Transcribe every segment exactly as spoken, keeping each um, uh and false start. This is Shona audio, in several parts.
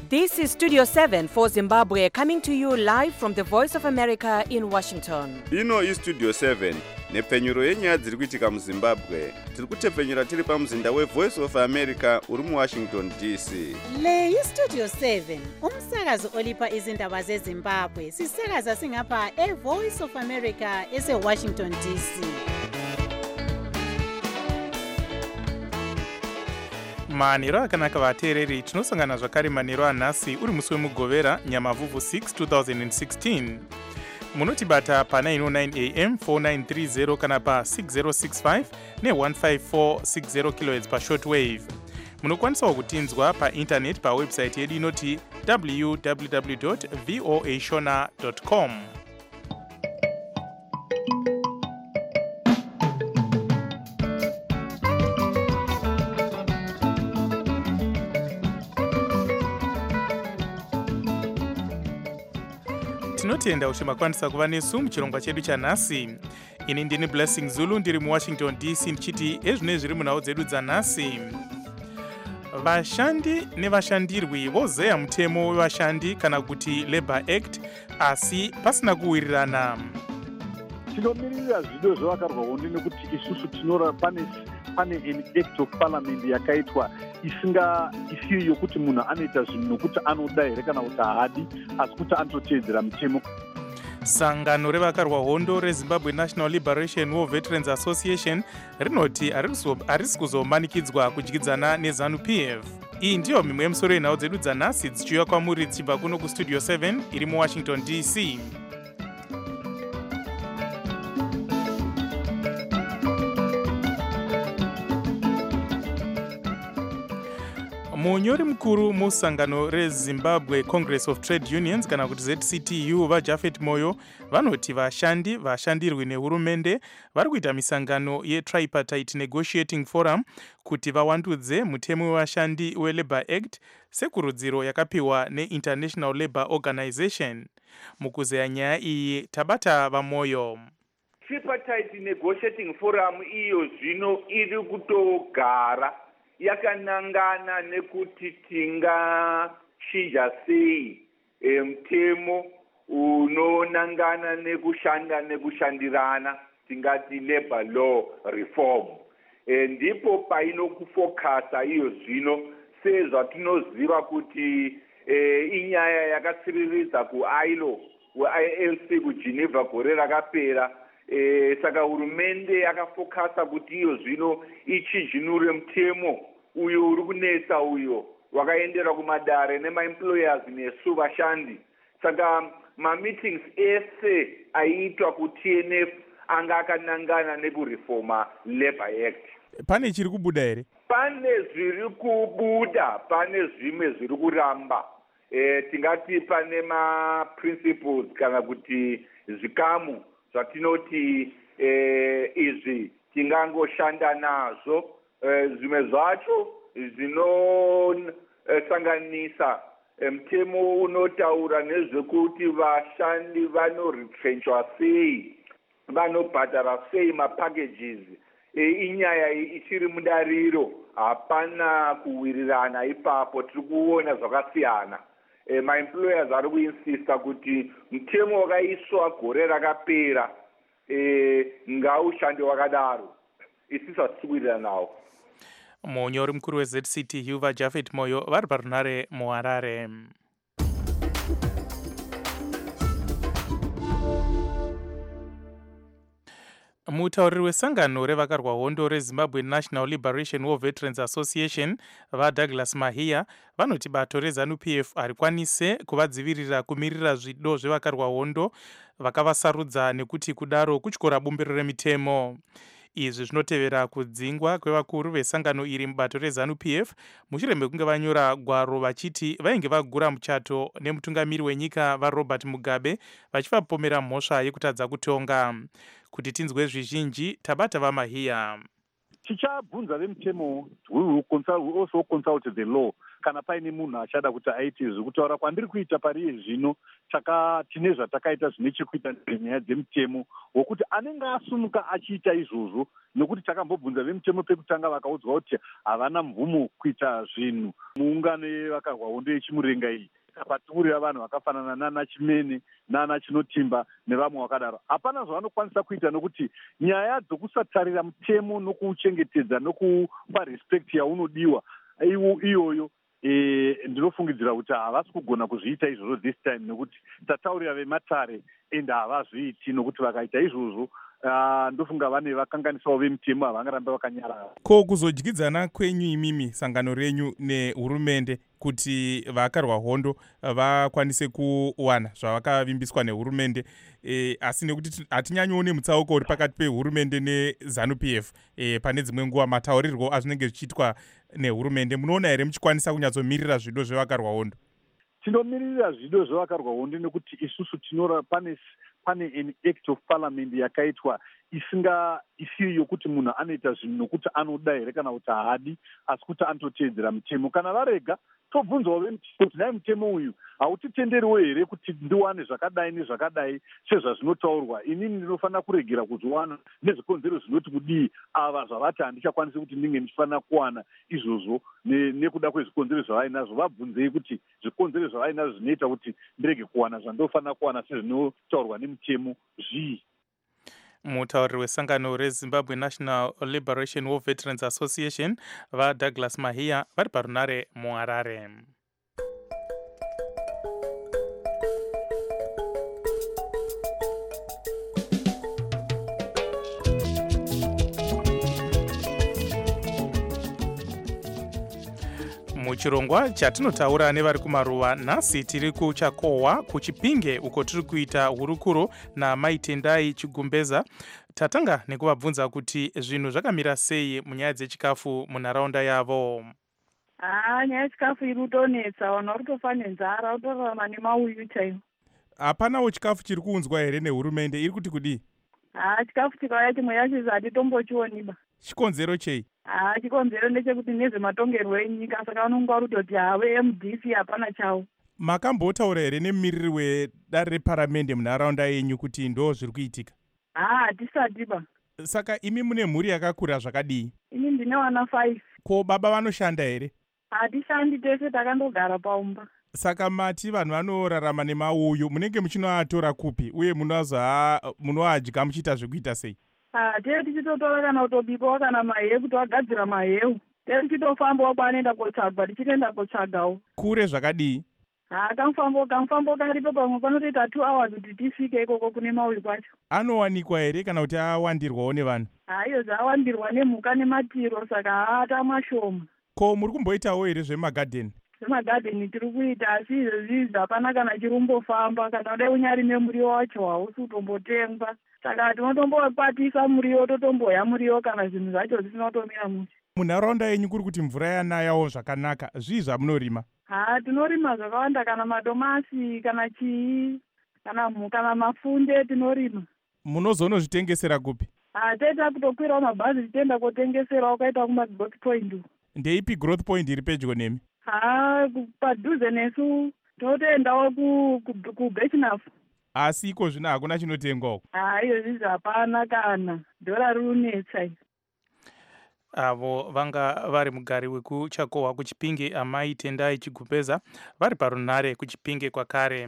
This is Studio seven for Zimbabwe, coming to you live from the Voice of America in Washington. Ino is Studio seven, nepfenyuro yenyaya dziri kuitika muZimbabwe. Tiri kutepfenyura tiri pamuzinda weVoice of America uri muWashington D C. Le iStudio seven, umsakazo olipa izindaba zeZimbabwe. Sisakaza singapha eVoice of America eseWashington D C. manhero akanaka vateereri, tinosangana zvakare manhero anhasi uri musi wemugovera nyamavhuvhu six two thousand sixteen. munotibata pa nine oh nine a m four nine three zero kana pa six zero six five ne one five four six zero kilohertz pa shortwave. munokwanisawo kutinzwa paintaneti pawebsite yedu inoti w w w dot voa shona dot com. tinotenda kuti makwanisa kuva nesu muchirongwa chedu chanhasi. ini ndini Blessing Zulu, ndiri muWashington D C ndichiti ezvine zviri munhau dzedu dzanhasi. vashandi nevashandirwi vozeya mutemo wevashandi kana kuti Labour Act, asi pasina kuwirirana. tinomirira zvido zvevakarwa hondo nekuti isusu tinora pane pane an act of parliament yakaitwa isinga isiyo yokuti munhu anoita zvinhu nokuti anoda here kana kuti haadi, asi kuti anototeedzera mutemo. sangano revakarwa hondo reZimbabwe National Liberation War Veterans Association rinoti harisi kuzomanikidzwa kudyidzana neZANU P F. iyi ndiyo mimwe yemusoro yenhau dzedu dzanhasi dzichiuya kwamuri dzichibva kuno kuStudio seven iri muWashington D C. munyori mukuru musangano reZimbabwe Congress of Trade Unions kana kuti Z C T U vaJafet Moyo vanoti vashandi vashandirwi nehurumende vari kuita misangano yeTripartite Negotiating Forum kuti vawandudze mutemo wevashandi weLabour Act sekurudziro yakapiwa neInternational Labour Organization. mukuzeya nyaya iyi tabata vaMoyo. Tripartite Negotiating Forum iyo zvino iri kutogara yakanangana nekuti tingachinja sei e, mutemo unonangana nekushanda nekushandirana, tingati labor law reform. E, ndipo painokufokasa iyo zvino sezvatinoziva kuti e, inyaya yakatsiriridza kuI L O I L C kuGeneva gore rakapera. E, saka hurumende yakafokasa kuti iyo zvino ichinjinure mutemo uyo uri kunetsa uyo wakaendera kumadare nemaemployers nesu vashandi. Saka mameetings ese aiitwa kuT N F anga akanangana nekurefoma Labour Act. pane chiri kubuda here? pane zviri kubuda, pane zvimwe zviri kuramba. E, tingati pane maprinciples kana kuti zvikamu zvatinoti eh, izvi tingangoshanda nazvo. eh, zvimwe zvacho zvinosanganisa eh, mutemo unotaura nezvekuti vashandi vanoretrenchwa sei, vanobhadhara sei mapackages. eh, inyaya ichiri mudariro, hapana kuwirirana ipapo, tiri kuona zvakasiyana. Eh, maemployers ari kuinsista kuti mutemo wakaiswa gore rakapera eh, ngaushande wakadaro. isisi hatikuwirirana nawo. munyori mukuru weZ C T U vaJafet Moyo vari parunhare muHarare. mutauriri wesangano revakarwa hondo reZimbabwe National Liberation War Veterans Association vaDouglas Mahiya vanoti bato reZANU P F harikwanise kuvadzivirira kumirira zvido zvevakarwa hondo vakavasarudza nekuti kudaro kutyora bumbiro remitemo. izvi zvinotevera kudzingwa kwevakuru vesangano iri mubato reZANU P F mushure mekunge vanyora gwaro vachiti vainge vagura muchato nemutungamiri wenyika vaRobert Mugabe vachivapomera mhosva yekutadza kutonga. kuti tinzwe zvizhinji tabata vaMahiya. tichabvunza vemutemo, we will also consult the law kana paine munhu achada kuti aite izvi. Kutaura kwandiri kuita pariye zvino tine zvatakaita zvine chekuita nenyaya dzemutemo wokuti anenge asumuka achiita izvozvo, nokuti takambobvunza vemutemo pekutanga vakaudzwa kuti havana mvumo kuita zvinhu muungano yevakarwa hondo yechimurenga iyi. Patukurira vanhu vakafanana nana Chimene nana Chinotimba nevamwe vakadaro, hapana zvavanokwanisa kuita, nokuti nyaya dzokusatarira mutemo nokuuchengetedza nokupa respect yaunodiwa iyoyo e, ndinofungidzira kuti havasi kugona kuzviita izvozvo this time, nekuti tataurira vematare ende havazviiti, nokuti vakaita izvozvo Uh, ndofunga vane vakanganisawo vemutemo havangaramba vakanyarara. Ko kuzodyidzana kwenyu imimi sangano renyu nehurumende kuti vakarwa hondo vakwanise kuwana zvavakavimbiswa nehurumende, e, asi nekuti hatinyanyoone mutsauko uri pakati pehurumende nezanu P F e, pane dzimwe nguva mataurirwo azvinenge zvichiitwa nehurumende, munoona here muchikwanisa kunyatsomirira zvido zvevakarwa hondo? Tinomirira zvido zvevakarwa hondo nekuti isusu tinora pane pane an act of parliament yakaitwa isinga isiyo yokuti munhu anoita zvinhu nokuti anoda here kana kuti haadi, asi kuti anototeedzera mutemo. Kana varega tobvunzawo vemutemo kuti nai mutemo uyu hautitenderiwo here kuti ndiwane zvakadai nezvakadai sezvazvinotaurwa. Inini ndinofanira kuregera kuzviwana nezvikonzero zvinoti kudii, ava zvavati handichakwanisi kuti ndinge ndichifanira kuwana izvozvo nekuda kwezvikonzero zvavainazvo. Vabvunzei kuti zvikonzero zvavainazvo zvinoita kuti ndirege kuwana zvandinofanira kuwana sezvinotaurwa nemutemo zvii. Mutauriri wesangano reZimbabwe National Liberation War Veterans Association vaDouglas Mahia vari parunare muHarare. Muchirongwa chatinotaura nevari kumaruva, nhasi tiri kuchakohwa kuchipinge uko tiri kuita hurukuro naMaitendai Chigumbeza. Tatanga nekuvabvunza kuti zvinhu zvakamira sei munyaya dzechikafu munharaunda yavo. Ah, nyaya yechikafu iri kutonetsa, vanhu vari kutofa nenzara, utorarama nemauyu chaimo. Hapanawo chikafu chiri kuunzwa here nehurumende, iri kuti kudii? Ah, chikafu chikauya chimwe yacho hatitombochioniba. Chikonzero chei? Ah, chikonzero ndechekuti nezvematongerwo enyika, saka vanonga vari kutoti have M D C hapana chawo. Makambotaura here nemumiriri wedare reparamende munharaunda yenyu kuti ndo zviri kuitika? Ah, hatisatiba. Saka imi mune mhuri yakakura zvakadii? Ini ndine vana five. Ko baba vanoshanda here? Hatishandi, tese takandogara paumba. Saka mati vanhu vanorarama nemauyu, munenge muchinoatora kupi uye munoadya muchiita zvekuita sei? Ah, tee tichitotora kana kutobikawo kana mahewu kuti vagadzira mahewu. Tee tichitofambawo kwaanoenda kotsvagwa, tichitoenda kotsvagawo. Kure zvakadii? Ah, kamufambo kamufambo karipo pamwe panotoita two hours kuti tisvike ikoko kune mauyu kwacho. Anowanikwa here kana kuti awandirwawo nevanhu? Ah, iyo zvawandirwa nemhuka nematiro, saka haata mashoma. Ko muri kumboitawo here zvemagadheni? Zvemagadheni tiri kuita, asi izvozvi hapana kana chirumbofamba, kana kudai unyari nemuriwo wacho hausi kutombotengwa. Saka tinotombokwatisa muriwo, totomboya muriwo kana zvinhu zvacho zvisina kutomira musi. Munharaunda yenyu kuri kuti mvura yanayawo zvakanaka, zvii zvamunorima? Ha, tinorima zvakawanda, kana madomasi, kana chii, kana kana mafunde tinorima. Munozonozvitengesera kupi? Ha, taita kutokwirawo mabhazi tichienda kotengesera, ukaita kuma growth point. Ndeipi growth point iri pedyo nemi? Ha, padhuze nesu totoendawo kuBechnafu. Asi iko zvino hakuna chinotengwawo? Ha, iyo zvizi hapana kana, dhora rinetsa. Avo vanga vari mugari wekuchakohwa kuchipinge aMaitendai Chigumbeza vari parunare kuchipinge kwakare.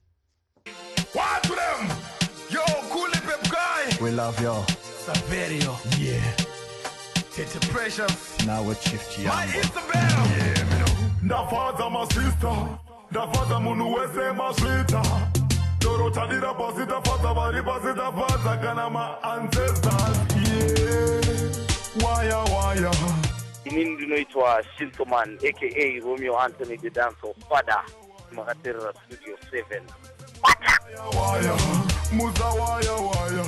What to them? Yo, cool pep guy. We love you. Saverio. Yeah. Tete Precious. Now we're Chief Chiambo. My Isabel. Yeah, me know. Da father my sister. Da father munu wese ma sweeter. Doro tadira posita father bari posita father kana ma ancestors. Yeah. Waya waya. Inini ndinoitwa Shintoman aka Romeo Anthony the Dancer Father Makaterera Studio seven. Waya waya. Muza waya waya.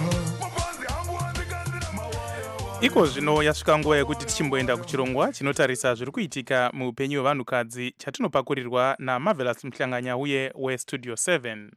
Iko zvino yasvika nguva yekuti tichimboenda kuchirongwa chinotarisa zviri kuitika muupenyu hwevanhukadzi chatinopakurirwa naMarvelous Mhlanganya uye weStudio seven.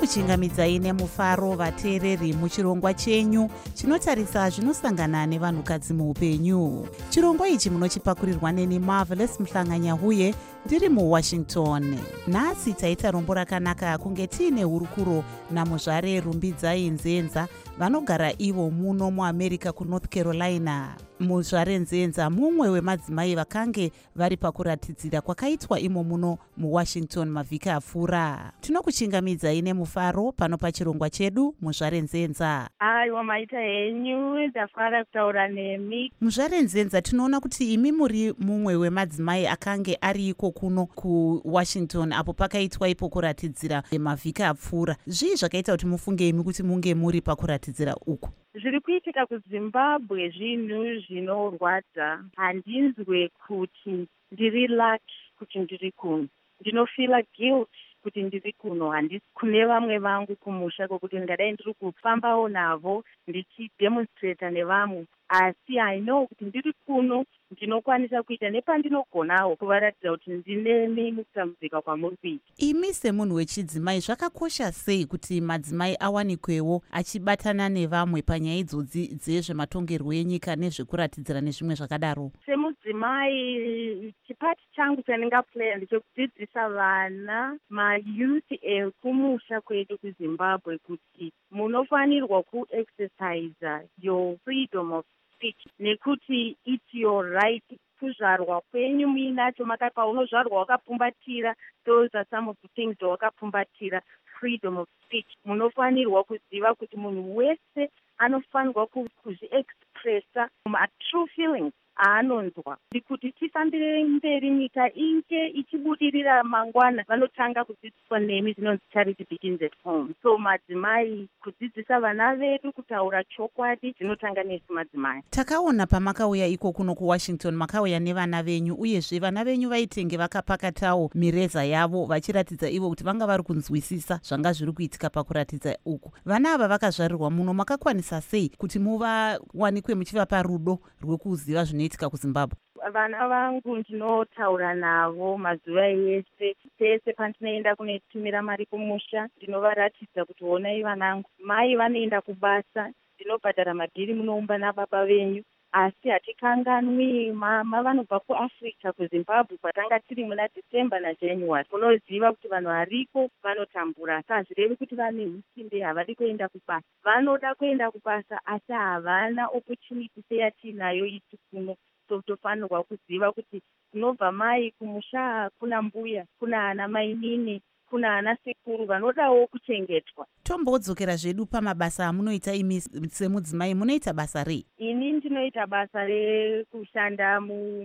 tinokuchingamidzai nemufaro vateereri muchirongwa chenyu chinotarisa zvinosangana nevanhukadzi muupenyu. Chirongwa ichi munochipakurirwa neni Marvelous Mhlanganyahuye ndiri muWashington. Nhasi taita rombo rakanaka kunge tiine hurukuro namuzvare Rumbidzai Nzenza vanogara ivo muno muAmerica kuNorth Carolina. Muzvare Nzenza mumwe wemadzimai vakange vari pakuratidzira kwakaitwa imo muno muWashington mavhiki apfuura. Tinokuchingamidzai nemufaro pano pachirongwa chedu Muzvare Nzenza. Aiwa maita henyu, ndafara kutaura nemi. Muzvare Nzenza, tinoona kuti imi muri mumwe wemadzimai akange ari iko kuno kuWashington apo pakaitwa ipo kuratidzira mavhiki apfuura. Zvii zvakaita kuti mufunge imi kuti munge muri pakuratidzira uku? Zviri kuitika kuZimbabwe zvinhu zvinorwadza. Handinzwe kuti ndiri lucky kuti ndiri kuno. Ndinofila guilt kuti ndiri kuno. Handisi kune vamwe vangu kumusha kwekuti ndingadai ndiri kufambawo navo ndichidemonstrata nevamwe. Asi I know kuti ndiri kuno ndinokwanisa kuita nepandinogonawo kuvaratidza kuti ndinemi mukutambudzika kwamuri kuita. Imi semunhu wechidzimai zvakakosha sei kuti madzimai awanikwewo achibatana nevamwe panyaya idzodzi dzezvematongerwo enyika nezvekuratidzira nezvimwe zvakadaro? Semudzimai, chipati changu chandingaplaya ndechekudzidzisa vana mayuth ekumusha kwedu kuZimbabwe kuti munofanirwa kuexercise your freedom of speech nekuti it's your right. Kuzvarwa kwenyu muinacho maka paunozvarwa wakapfumbatira, those are some of the things wakapfumbatira, freedom of speech. Munofanirwa kuziva kuti munhu wese anofanirwa kuzviexpressa ma true feelings aanonzwa. Kuti tifambire mberi nyika inge ichibudirira mangwana, vanotanga kudzidziswa nemi zvinonzi charity begins at home. So madzimai, kudzidzisa vana vedu kutaura chokwadi zvinotanga nesu madzimai. Takaona pamakauya iko kuno kuWashington makauya nevana venyu, uyezve vana venyu vaitenge vakapakatawo mireza yavo vachiratidza ivo kuti vanga vari kunzwisisa zvanga zviri kuitika pakuratidza uku. Vana ava vakazvarirwa muno, makakwanisa sei kuti muvawanikwe muchivapa rudo rwekuziva zvinoitika kuZimbabwe? Vana vangu ndinotaura navo mazuva ese, pese pandinoenda kunotumira mari kumusha ndinovaratidza kuti honai vanangu, mai vanoenda kubasa, ndinobhadhara madhiri munoumba nababa venyu, asi hatikanganwi. Mama vanobva kuAfrica kuZimbabwe kwatanga tiri muna December naJanuary. Unoziva kuti vanhu variko vanotambura, asi hazvirevi kuti vane hutinde havadi kuenda kubasa. Vanoda kuenda kubasa asi havana opportunity seyatinayo isi kuno. So tofanirwa kuziva kuti kunobva mai kumusha kuna mbuya, kuna ana mainini, kuna ana sekuru vanodawo kuchengetwa. Tombodzokera zvedu pamabasa amunoita imi semudzimai, munoita basa rei? Ini ndinoita basa rekushanda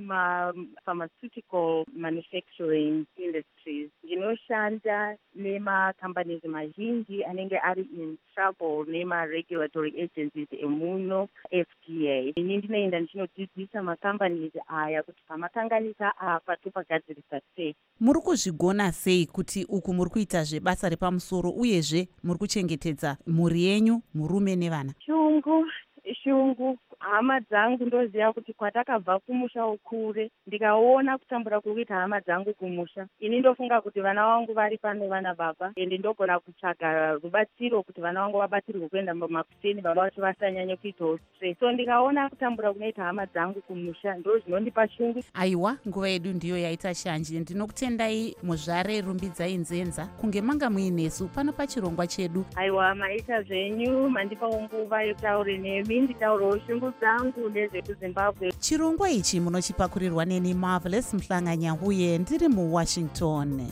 muma-pharmaceutical manufacturing industries. Ndinoshanda nema-companies mazhinji anenge ari in trouble nema-regulatory agencies emuno F D A. Ini ndinoenda ndichinodzidzisa ma-companies aya kuti pamakanganisa apa topagadzirisa sei. Muri kuzvigona sei kuti uku muri kuita zvebasa repamusoro uyezve muri kuchengetedza mhuri yenyu, murume nevana? Shungu, shungu. Hama dzangu ndoziva kuti kwatakabva kumusha ukure, ndikaona kutambura kuita hama dzangu kumusha, ini ndofunga kuti vana vangu vari pano vana baba, ende ndogona kutsvaga rubatsiro kuti vana vangu vabatsirwe kuenda makuseni, baba vacho vasanyanya kuitawo stress. So ndikaona kutambura kunoita hama dzangu kumusha ndo zvinondipa shungu. Aiwa, nguva yedu ndiyo yaita shanji. Ndinokutendai Muzvare Rumbidzai Nzenza kunge manga muinesu pano pachirongwa chedu. Aiwa, maita zvenyu, mandipawo nguva yekutaura nemi, nditaurawo shungu dzangu nezvekuZimbabwe. Chirongwa ichi munochipakurirwa neni Marvelous Mhlanganyahuye ndiri muWashington.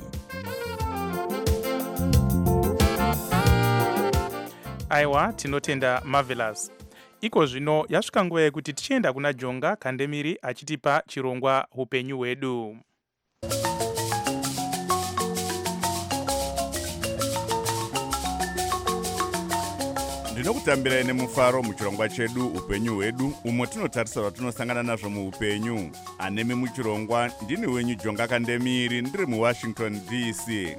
Aiwa, tinotenda Marvelous. Iko zvino yasvika nguva yekuti tichienda kuna Jonga Kandemiri achitipa chirongwa upenyu hwedu. Ndinokutambirai nemufaro muchirongwa chedu upenyu hwedu, umo tinotarisa zvatinosangana nazvo muupenyu. Anemi muchirongwa ndini wenyu Jonga Kandemiri ndiri muWashington D C.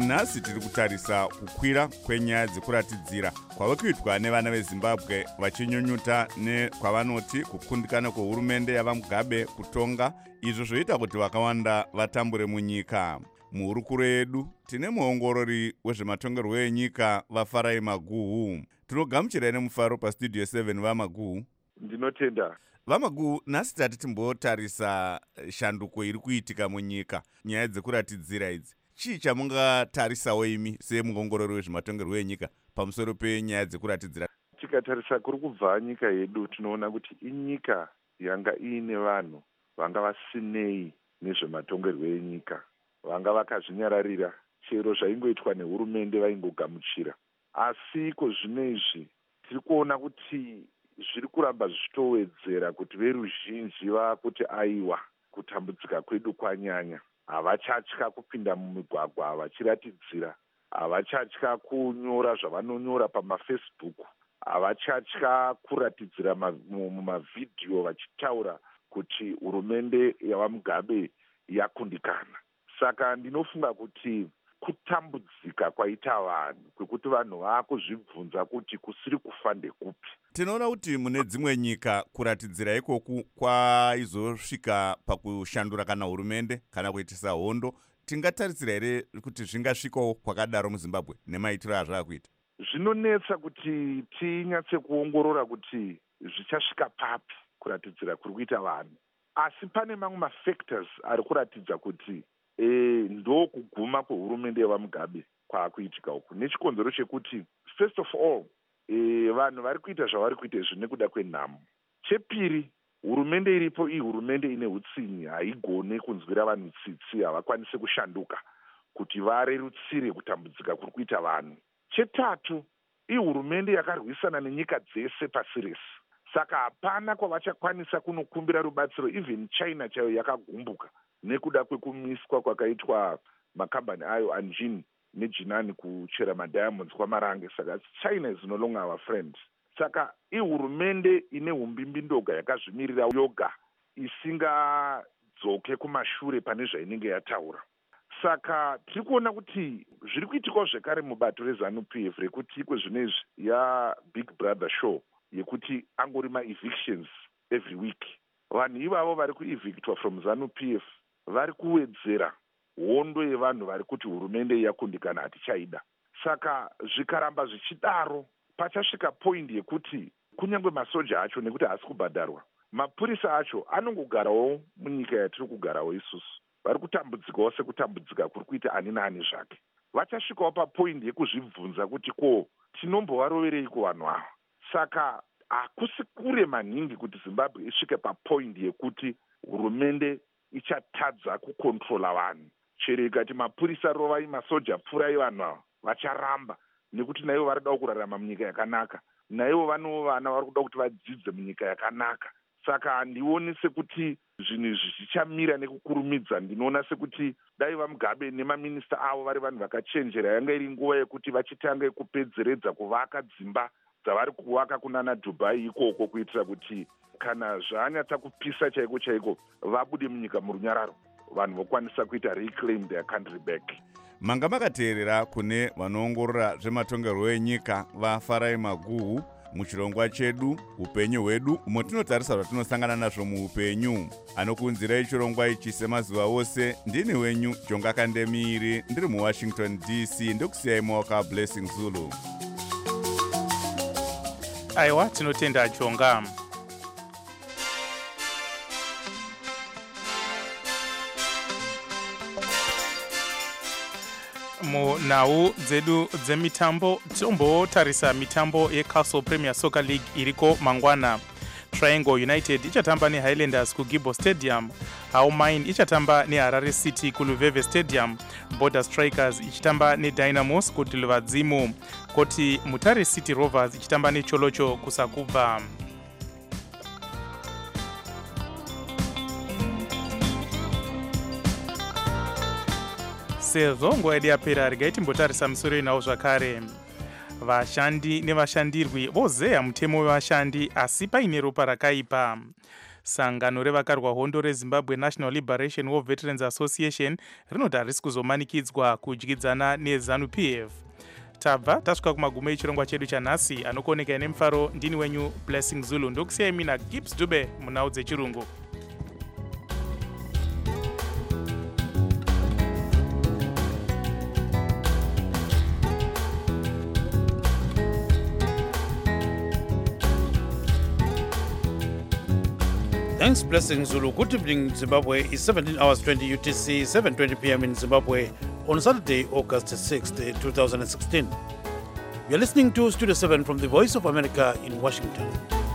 nhasi tiri kutarisa kukwira kwenyaya dzekuratidzira kwava kuitwa nevana vezimbabwe vachinyunyuta nekwavanoti kukundikana kwehurumende yavamugabe kutonga, izvo zvoita kuti vakawanda vatambure munyika. Muhurukuro yedu tine muongorori wezvematongerwo enyika vafarai Maguhu. Tinogamuchirai nemufaro pastudio seven vaMaguhu. Ndinotenda. VaMaguhu, nhasi tati timbotarisa shanduko iri kuitika munyika, nyaya dzekuratidzira idzi. Chii chamungatarisawo imi semuongorori wezvematongerwo enyika pamusoro penyaya dzekuratidzira? Tikatarisa kuri kubva nyika yedu tinoona kuti inyika yanga iine vanhu vanga vasinei nezvematongerwo enyika, vanga vakazvinyararira, chero zvaingoitwa nehurumende vaingogamuchira. Asi kozvino izvi tiri kuona kuti zviri kuramba zvichitowedzera kuti veruzhinji vakuti aiwa kutambudzika kwedu kwanyanya. Havachatya kupinda mumigwagwa vachiratidzira, havachatya kunyora zvavanonyora pamafacebook, havachatya kuratidzira mumavhidhiyo vachitaura kuti hurumende yavamugabe yakundikana. Saka ndinofunga kuti kutambudzika kwaita vanhu, kwekuti vanhu vaakuzvibvunza kuti kusiri kufa ndekupi. Tinoona kuti mune dzimwe nyika kuratidzira ikoku kwaizosvika pakushandura kana hurumende kana kuitisa hondo. Tingatarisira here kuti zvingasvikawo kwakadaro muZimbabwe nemaitiro azvakuita? Zvinonetsa kuti tinyatse kuongorora kuti zvichasvika papi kuratidzira kuri kuita vanhu. Asi pane mamwe mafactors ari kuratidza kuti e, ndo kuguma kwehurumende yevamugabe kwaakuitika uku. Nechikonzero chekuti first of all e, vanhu vari kuita zvavari kuita izvi nekuda kwenhamo. Chepiri, hurumende iripo iyi hurumende ine utsinyi, haigone kunzwira vanhu tsitsi, havakwanise kushanduka kuti varerutsire kutambudzika kuri kuita vanhu. Chetatu, iyi hurumende yakarwisana nenyika dzese pasi rese, saka hapana kwavachakwanisa kunokumbira rubatsiro. Even China chayo yakagumbuka nekuda kwekumiswa kwakaitwa makambani ayo Anjin neJinani kuchera madiamonds kwamarange. Saka China is no longer our friend. Saka ihurumende ine umbimbi ndoga yakazvimirira yoga isingadzoke kumashure pane zvainenge yataura. Saka tiri kuona kuti zviri kuitikwa zvekare mubato reZANU-P F rekuti kwezvino izvi ya Big Brother show yekuti angori ma-evictions every week. Vanhu ivavo vari kuevictwa from ZANU-P F vari kuwedzera hondo yevanhu vari kuti hurumende yakundikana hatichaida. Saka zvikaramba zvichidaro pachasvika point yekuti kunyange masoja acho nekuti haasi kubhadharwa, mapurisa acho anongogarawo munyika yatiri kugarawo isusu, vari kutambudzikawo sekutambudzika kuri kuita ani naani zvake. Vachasvikawo papoint yekuzvibvunza kuti ko tinombovarovereiko vanhu ava. Saka hakusi kure maningi kuti Zimbabwe isvike papoint yekuti hurumende ichatadza kukontrola vanhu. Chero ikati mapurisa rovai, masoja pfurai vanhu ava, vacharamba nekuti naivo vari kuda kurarama munyika yakanaka, naivo vanowo vana vari kuda kuti vadzidze munyika yakanaka. Saka handioni sekuti zvinhu izvi zvichamira nekukurumidza. Ndinoona sekuti dai vamugabe nemaminista avo vari vanhu vakachenjera, yanga iri nguva yekuti vachitanga kupedzeredza kuvaka dzimba dzavari kuvaka kunana Dubai ikoko, kuitira kuti kana zvanyatsa kupisa chaiko chaiko vabude munyika murunyararo, vanhu vokwanisa kuita reclaim their country back. Manga makateerera kune vanoongorora zvematongerwo enyika vaFarai Maguhu muchirongwa chedu upenyu hwedu, umo tinotarisa zvatinosangana nazvo muupenyu. Anokunzirai chirongwa ichi semazuva ose ndini wenyu Jonga Kandemiri, ndiri muWashington D C. Ndokusiyai maoka Blessing Zulu. Aiwa, tinotenda Jonga. Munhau dzedu dzemitambo tombotarisa mitambo yeCastle Premier Soccer League iriko mangwana. Triangle United ichatamba neHighlanders kuGibo Stadium, Haumain ichatamba neHarare City kuLuveve Stadium, Border Strikers ichitamba neDynamos kuDilvadzimu, koti Mutare City Rovers ichitamba neCholocho kuSakubva. Sezvo nguva yedu yapera, regai timbotarisa musoro inawo zvakare. Vashandi nevashandirwi vozeya mutemo wevashandi asi paine ropa rakaipa. sangano revakarwa hondo rezimbabwe national liberation war veterans association rinoti harisi kuzomanikidzwa kudyidzana nezanu P F. Tabva tasvika kumagumo echirongwa chedu chanhasi. Anokuoneka nemufaro ndini wenyu Blessing Zulu. Ndokusiyai mina Gibbs Dube munhau dzechirungu. Thanks, Blessing Zulu. Good evening, Zimbabwe. It's seventeen hours twenty U T C, seven twenty p m in Zimbabwe on Saturday, August sixth, twenty sixteen. You're listening to Studio seven from the Voice of America in Washington.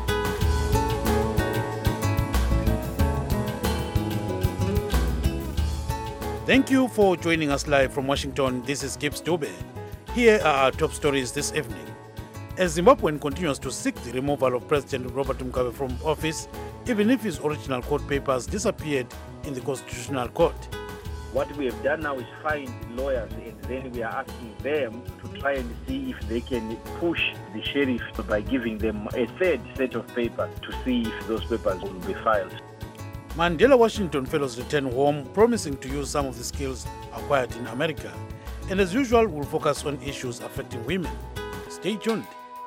Thank you for joining us live from Washington. This is Gibbs Dube. Here are our top stories this evening. As Zimbabwean continues to seek the removal of President Robert Mugabe from office, even if his original court papers disappeared in the Constitutional Court. What we have done now is find lawyers, and then we are asking them to try and see if they can push the sheriff by giving them a third set of papers to see if those papers will be filed. Mandela Washington fellows return home, promising to use some of the skills acquired in America. And as usual, we'll focus on issues affecting women. Stay tuned.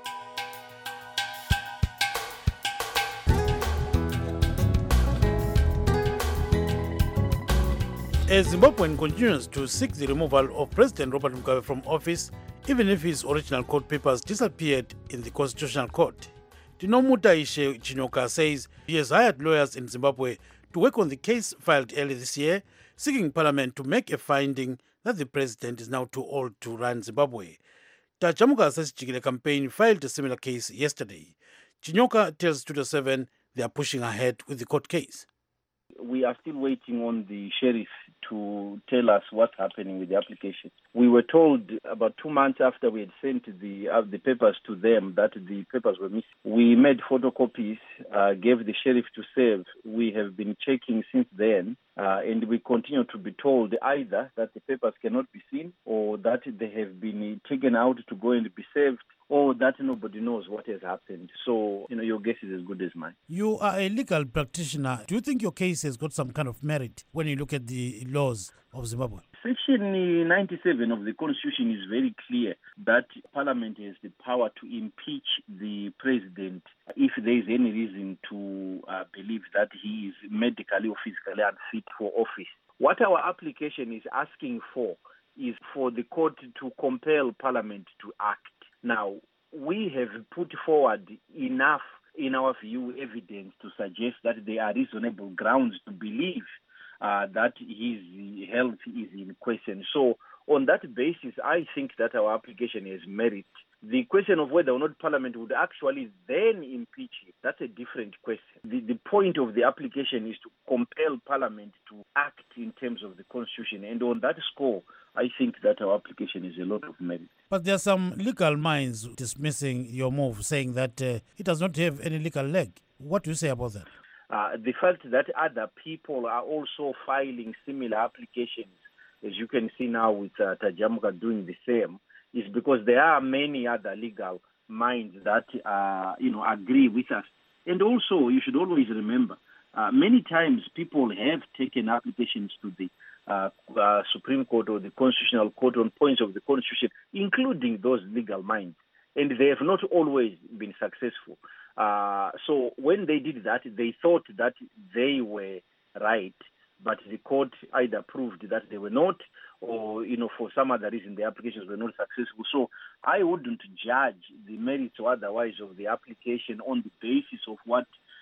As Zimbabwean continues to seek the removal of President Robert Mugabe from office, even if his original court papers disappeared in the Constitutional Court. Tinomuta Ishe Chinyoka says he has hired lawyers in Zimbabwe to work on the case filed earlier this year, seeking Parliament to make a finding that the president is now too old to run Zimbabwe. Tachamuka says Chigile campaign filed a similar case yesterday. Chinyoka tells Studio seven they are pushing ahead with the court case. We are still waiting on the sheriff to tell us what's happening with the application. We were told about two months after we had sent the uh, the papers to them that the papers were missing. We made photocopies, uh, gave the sheriff to save. We have been checking since then, uh, and we continue to be told either that the papers cannot be seen or that they have been taken out to go and be saved, or that nobody knows what has happened. So, you know, your guess is as good as mine. You are a legal practitioner. Do you think your case has got some kind of merit when you look at the laws of Zimbabwe? Section ninety-seven of the Constitution is very clear that Parliament has the power to impeach the president if there is any reason to uh, believe that he is medically or physically unfit for office. What our application is asking for is for the court to compel Parliament to act. Now, we have put forward enough, in our view, evidence to suggest that there are reasonable grounds to believe uh, that his health is in question. So, on that basis, I think that our application has merit. The question of whether or not Parliament would actually then impeach him, that's a different question. The, the point of the application is to compel Parliament to act in terms of the Constitution. And on that score, I think that our application is a lot of merit. But there are some legal minds dismissing your move, saying that uh, it does not have any legal leg. What do you say about that? Uh, the fact that other people are also filing similar applications, as you can see now with uh, Tajamuka doing the same, is because there are many other legal minds that uh, you know agree with us. And also, you should always remember, uh, many times people have taken applications to the uh, uh, Supreme Court or the Constitutional Court on points of the Constitution, including those legal minds, and they have not always been successful. Uh, so when they did that, they thought that they were right, but the court either proved that they were not, or, you know, for some other reason, the applications were not successful. So I wouldn't judge the merits or otherwise of the application on the basis of what,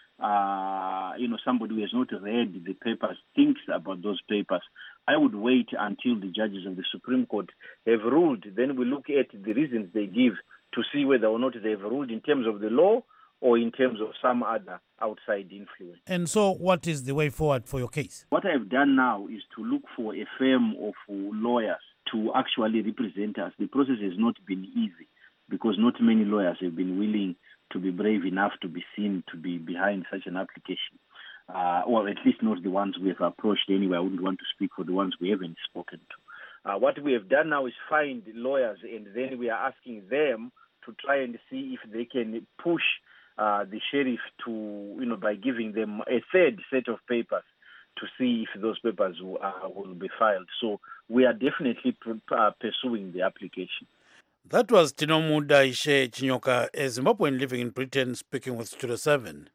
uh, you know, somebody who has not read the papers thinks about those papers. I would wait until the judges of the Supreme Court have ruled. Then we look at the reasons they give to see whether or not they've ruled in terms of the law or in terms of some other outside influence. And so what is the way forward for your case? What I've done now is to look for a firm of lawyers to actually represent us. The process has not been easy because not many lawyers have been willing to be brave enough to be seen to be behind such an application. Uh, or at least not the ones we have approached anyway. I wouldn't want to speak for the ones we haven't spoken to. Uh, what we have done now is find lawyers, and then we are asking them to try and see if they can push uh, the sheriff to, you know, by giving them a third set of papers to see if those papers will, uh, will be filed. So we are definitely uh, pursuing the application. That was Tinomuda Ishe Chinyoka, a Zimbabwean living in Britain, speaking with Studio seven.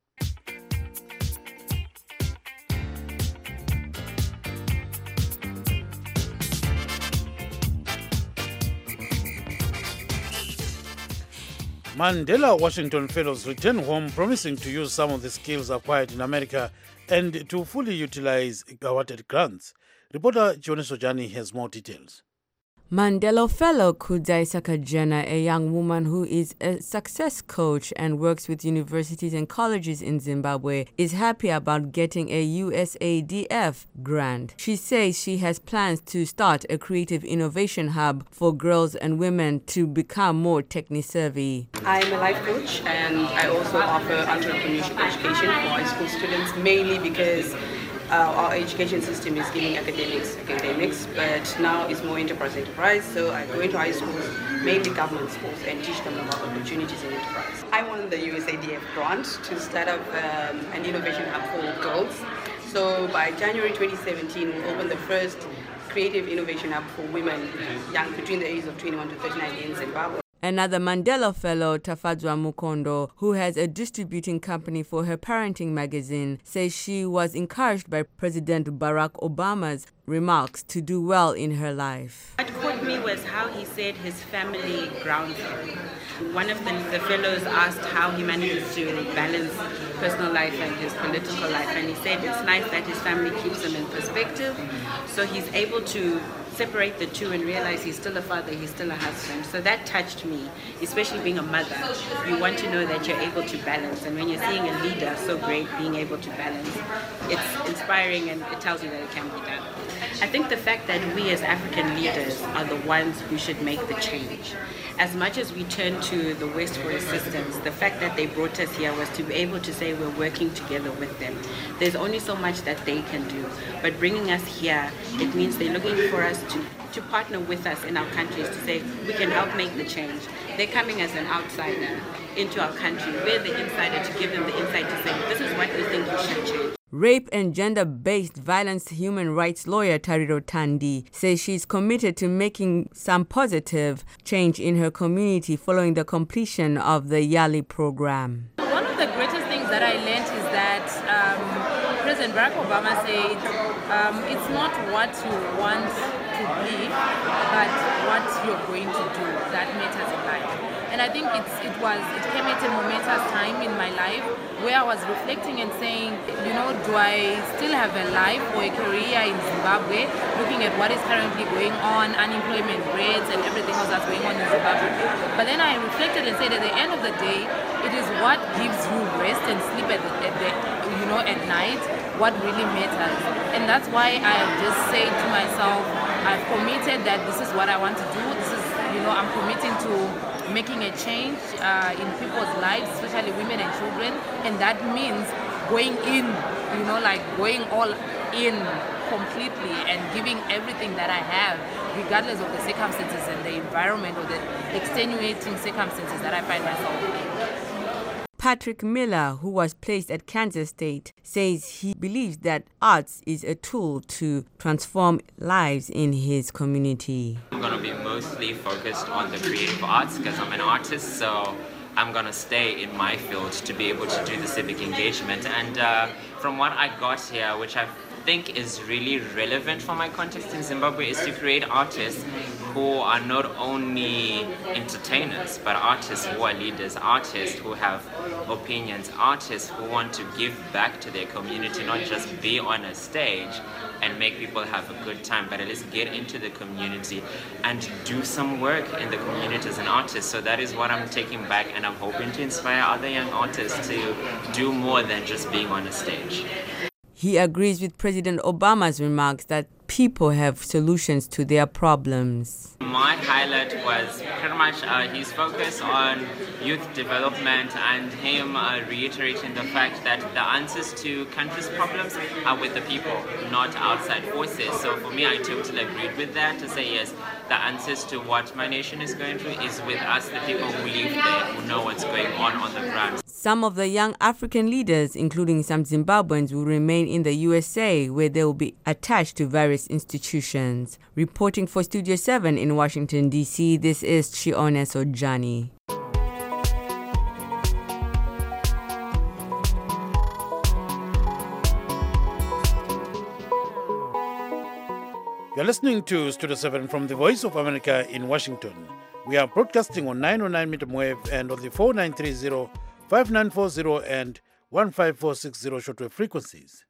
Mandela Washington Fellows return home promising to use some of the skills acquired in America and to fully utilize awarded grants. Reporter Jonas Ojani has more details. Mandela Fellow Kudai Sakajana, a young woman who is a success coach and works with universities and colleges in Zimbabwe, is happy about getting a U S A D F grant. She says she has plans to start a creative innovation hub for girls and women to become more techni-savvy. I'm a life coach and I also offer entrepreneurship education for high school students, mainly because Uh, our education system is giving academics academics, but now it's more enterprise enterprise. So I go into high schools, mainly government schools, and teach them about opportunities in enterprise. I won the U S A D F grant to start up um, an innovation hub for girls. So by January twenty seventeen, we opened the first creative innovation hub for women young between the ages of twenty-one to thirty-nine in Zimbabwe. Another Mandela Fellow, Tafadzwa Mukondo, who has a distributing company for her parenting magazine, says she was encouraged by President Barack Obama's remarks to do well in her life. What caught me was how he said his family grounds him. One of the, the fellows asked how he manages to balance personal life and his political life, and he said it's nice that his family keeps him in perspective, so he's able to separate the two and realize he's still a father, he's still a husband. So that touched me, especially being a mother. You want to know that you're able to balance, and when you're seeing a leader so great being able to balance, it's inspiring and it tells you that it can be done. I think the fact that we as African leaders are the ones who should make the change. As much as we turn to the West for assistance, the fact that they brought us here was to be able to say we're working together with them. There's only so much that they can do, but bringing us here, it means they're looking for us to, to partner with us in our countries to say we can help make the change. They're coming as an outsider into our country. We're the insider to give them the insight to say this is what we think we should change. Rape and gender-based violence human rights lawyer Tariro Tandi says she's committed to making some positive change in her community following the completion of the YALI program. One of the greatest things that I learned is that um, President Barack Obama said um, it's not what you want to be, but what you're going to do that matters in life. And I think it's, it was it came at a momentous time in my life where I was reflecting and saying, you know, do I still have a life or a career in Zimbabwe, looking at what is currently going on, unemployment rates and everything else that's going on in Zimbabwe. But then I reflected and said, at the end of the day, it is what gives you rest and sleep at the, at the you know, at night, what really matters. And that's why I just say to myself, I've committed that this is what I want to do. This is, you know, I'm committing to making a change uh, in people's lives, especially women and children, and that means going in, you know, like going all in completely and giving everything that I have, regardless of the circumstances and the environment or the extenuating circumstances that I find myself in. Patrick Miller, who was placed at Kansas State, says he believes that arts is a tool to transform lives in his community. I'm going to be mostly focused on the creative arts because I'm an artist, so I'm going to stay in my field to be able to do the civic engagement. And uh, from what I got here, which I think is really relevant for my context in Zimbabwe, is to create artists who are not only entertainers, but artists who are leaders, artists who have opinions, artists who want to give back to their community, not just be on a stage and make people have a good time, but at least get into the community and do some work in the community as an artist. So that is what I'm taking back, and I'm hoping to inspire other young artists to do more than just being on a stage. He agrees with President Obama's remarks that people have solutions to their problems. My highlight was pretty much uh, his focus on youth development and him uh, reiterating the fact that the answers to countries' problems are with the people, not outside forces. So for me, I totally agreed with that, to say yes, the answers to what my nation is going through is with us, the people who live there, who know what's going on on the ground. Some of the young African leaders, including some Zimbabweans, will remain in the U S A, where they will be attached to various institutions. Reporting for Studio seven in Washington, D C, this is Chione Sojani. You're listening to Studio seven from the Voice of America in Washington. We are broadcasting on nine oh nine medium wave and on the four nine three zero, five nine four zero and one five four six zero shortwave frequencies.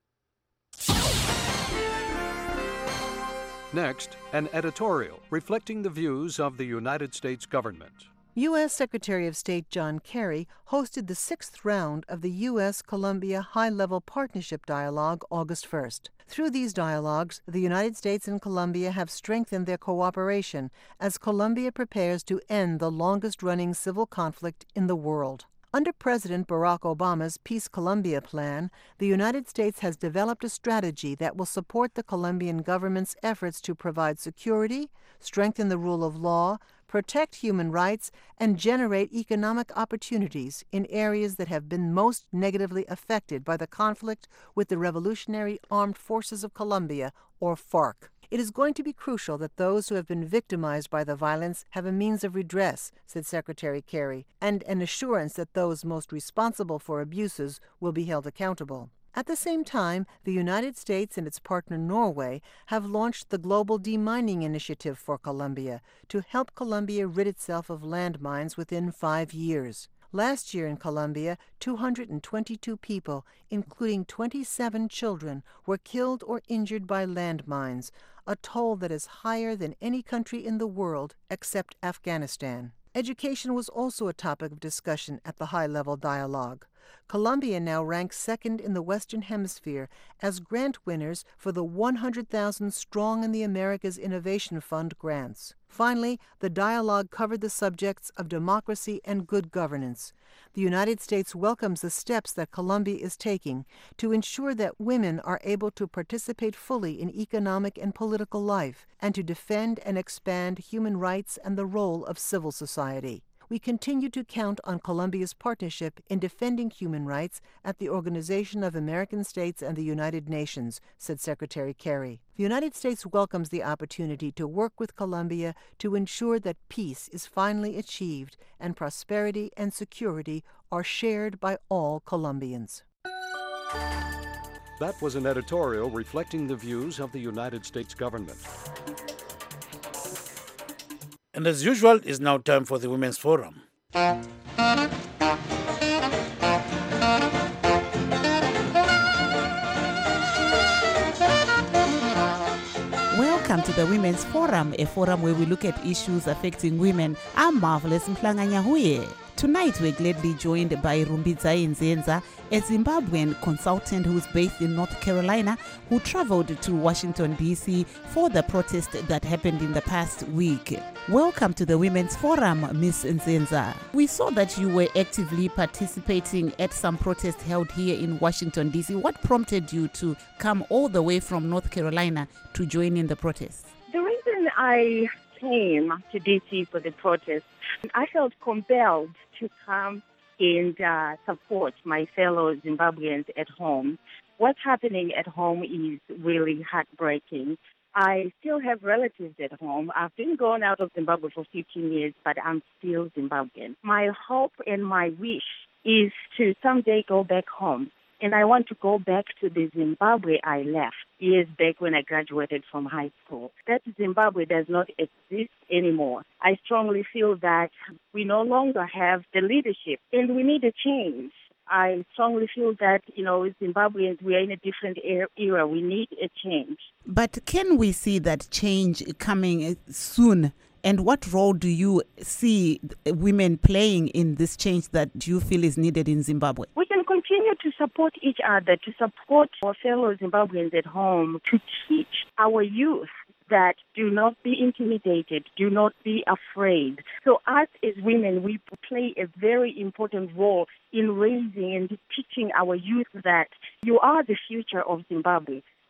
Next, an editorial reflecting the views of the United States government. U S Secretary of State John Kerry hosted the sixth round of the U S Colombia High-Level Partnership Dialogue August first. Through these dialogues, the United States and Colombia have strengthened their cooperation as Colombia prepares to end the longest-running civil conflict in the world. Under President Barack Obama's Peace Colombia plan, the United States has developed a strategy that will support the Colombian government's efforts to provide security, strengthen the rule of law, protect human rights, and generate economic opportunities in areas that have been most negatively affected by the conflict with the Revolutionary Armed Forces of Colombia, or FARC. It is going to be crucial that those who have been victimized by the violence have a means of redress, said Secretary Kerry, and an assurance that those most responsible for abuses will be held accountable. At the same time, the United States and its partner Norway have launched the Global Demining Initiative for Colombia to help Colombia rid itself of landmines within five years. Last year in Colombia, two hundred twenty-two people, including twenty-seven children, were killed or injured by landmines, a toll that is higher than any country in the world except Afghanistan. Education was also a topic of discussion at the high-level dialogue. Colombia now ranks second in the Western Hemisphere as grant winners for the one hundred thousand Strong in the Americas Innovation Fund grants. Finally, the dialogue covered the subjects of democracy and good governance. The United States welcomes the steps that Colombia is taking to ensure that women are able to participate fully in economic and political life and to defend and expand human rights and the role of civil society. We continue to count on Colombia's partnership in defending human rights at the Organization of American States and the United Nations, said Secretary Kerry. The United States welcomes the opportunity to work with Colombia to ensure that peace is finally achieved and prosperity and security are shared by all Colombians. That was an editorial reflecting the views of the United States government. And as usual, it's now time for the Women's Forum. Welcome to the Women's Forum, a forum where we look at issues affecting women. I'm Marvelous Mhlanga-Nyahuye. Tonight, we're gladly joined by Rumbidzai Nzenza, a Zimbabwean consultant who's based in North Carolina, who traveled to Washington, D C for the protest that happened in the past week. Welcome to the Women's Forum, Miss Nzenza. We saw that you were actively participating at some protests held here in Washington, D C. What prompted you to come all the way from North Carolina to join in the protests? The reason I came to D C for the protest, I felt compelled to come and uh, support my fellow Zimbabweans at home. What's happening at home is really heartbreaking. I still have relatives at home. I've been gone out of Zimbabwe for fifteen years, but I'm still Zimbabwean. My hope and my wish is to someday go back home. And I want to go back to the Zimbabwe I left years back when I graduated from high school. That Zimbabwe does not exist anymore. I strongly feel that we no longer have the leadership and we need a change. I strongly feel that, you know, Zimbabweans, we are in a different era. We need a change. But can we see that change coming soon? And what role do you see women playing in this change that you feel is needed in Zimbabwe? We can continue to support each other, to support our fellow Zimbabweans at home, to teach our youth that do not be intimidated, do not be afraid. So us as women, we play a very important role in raising and teaching our youth that you are the future of Zimbabwe.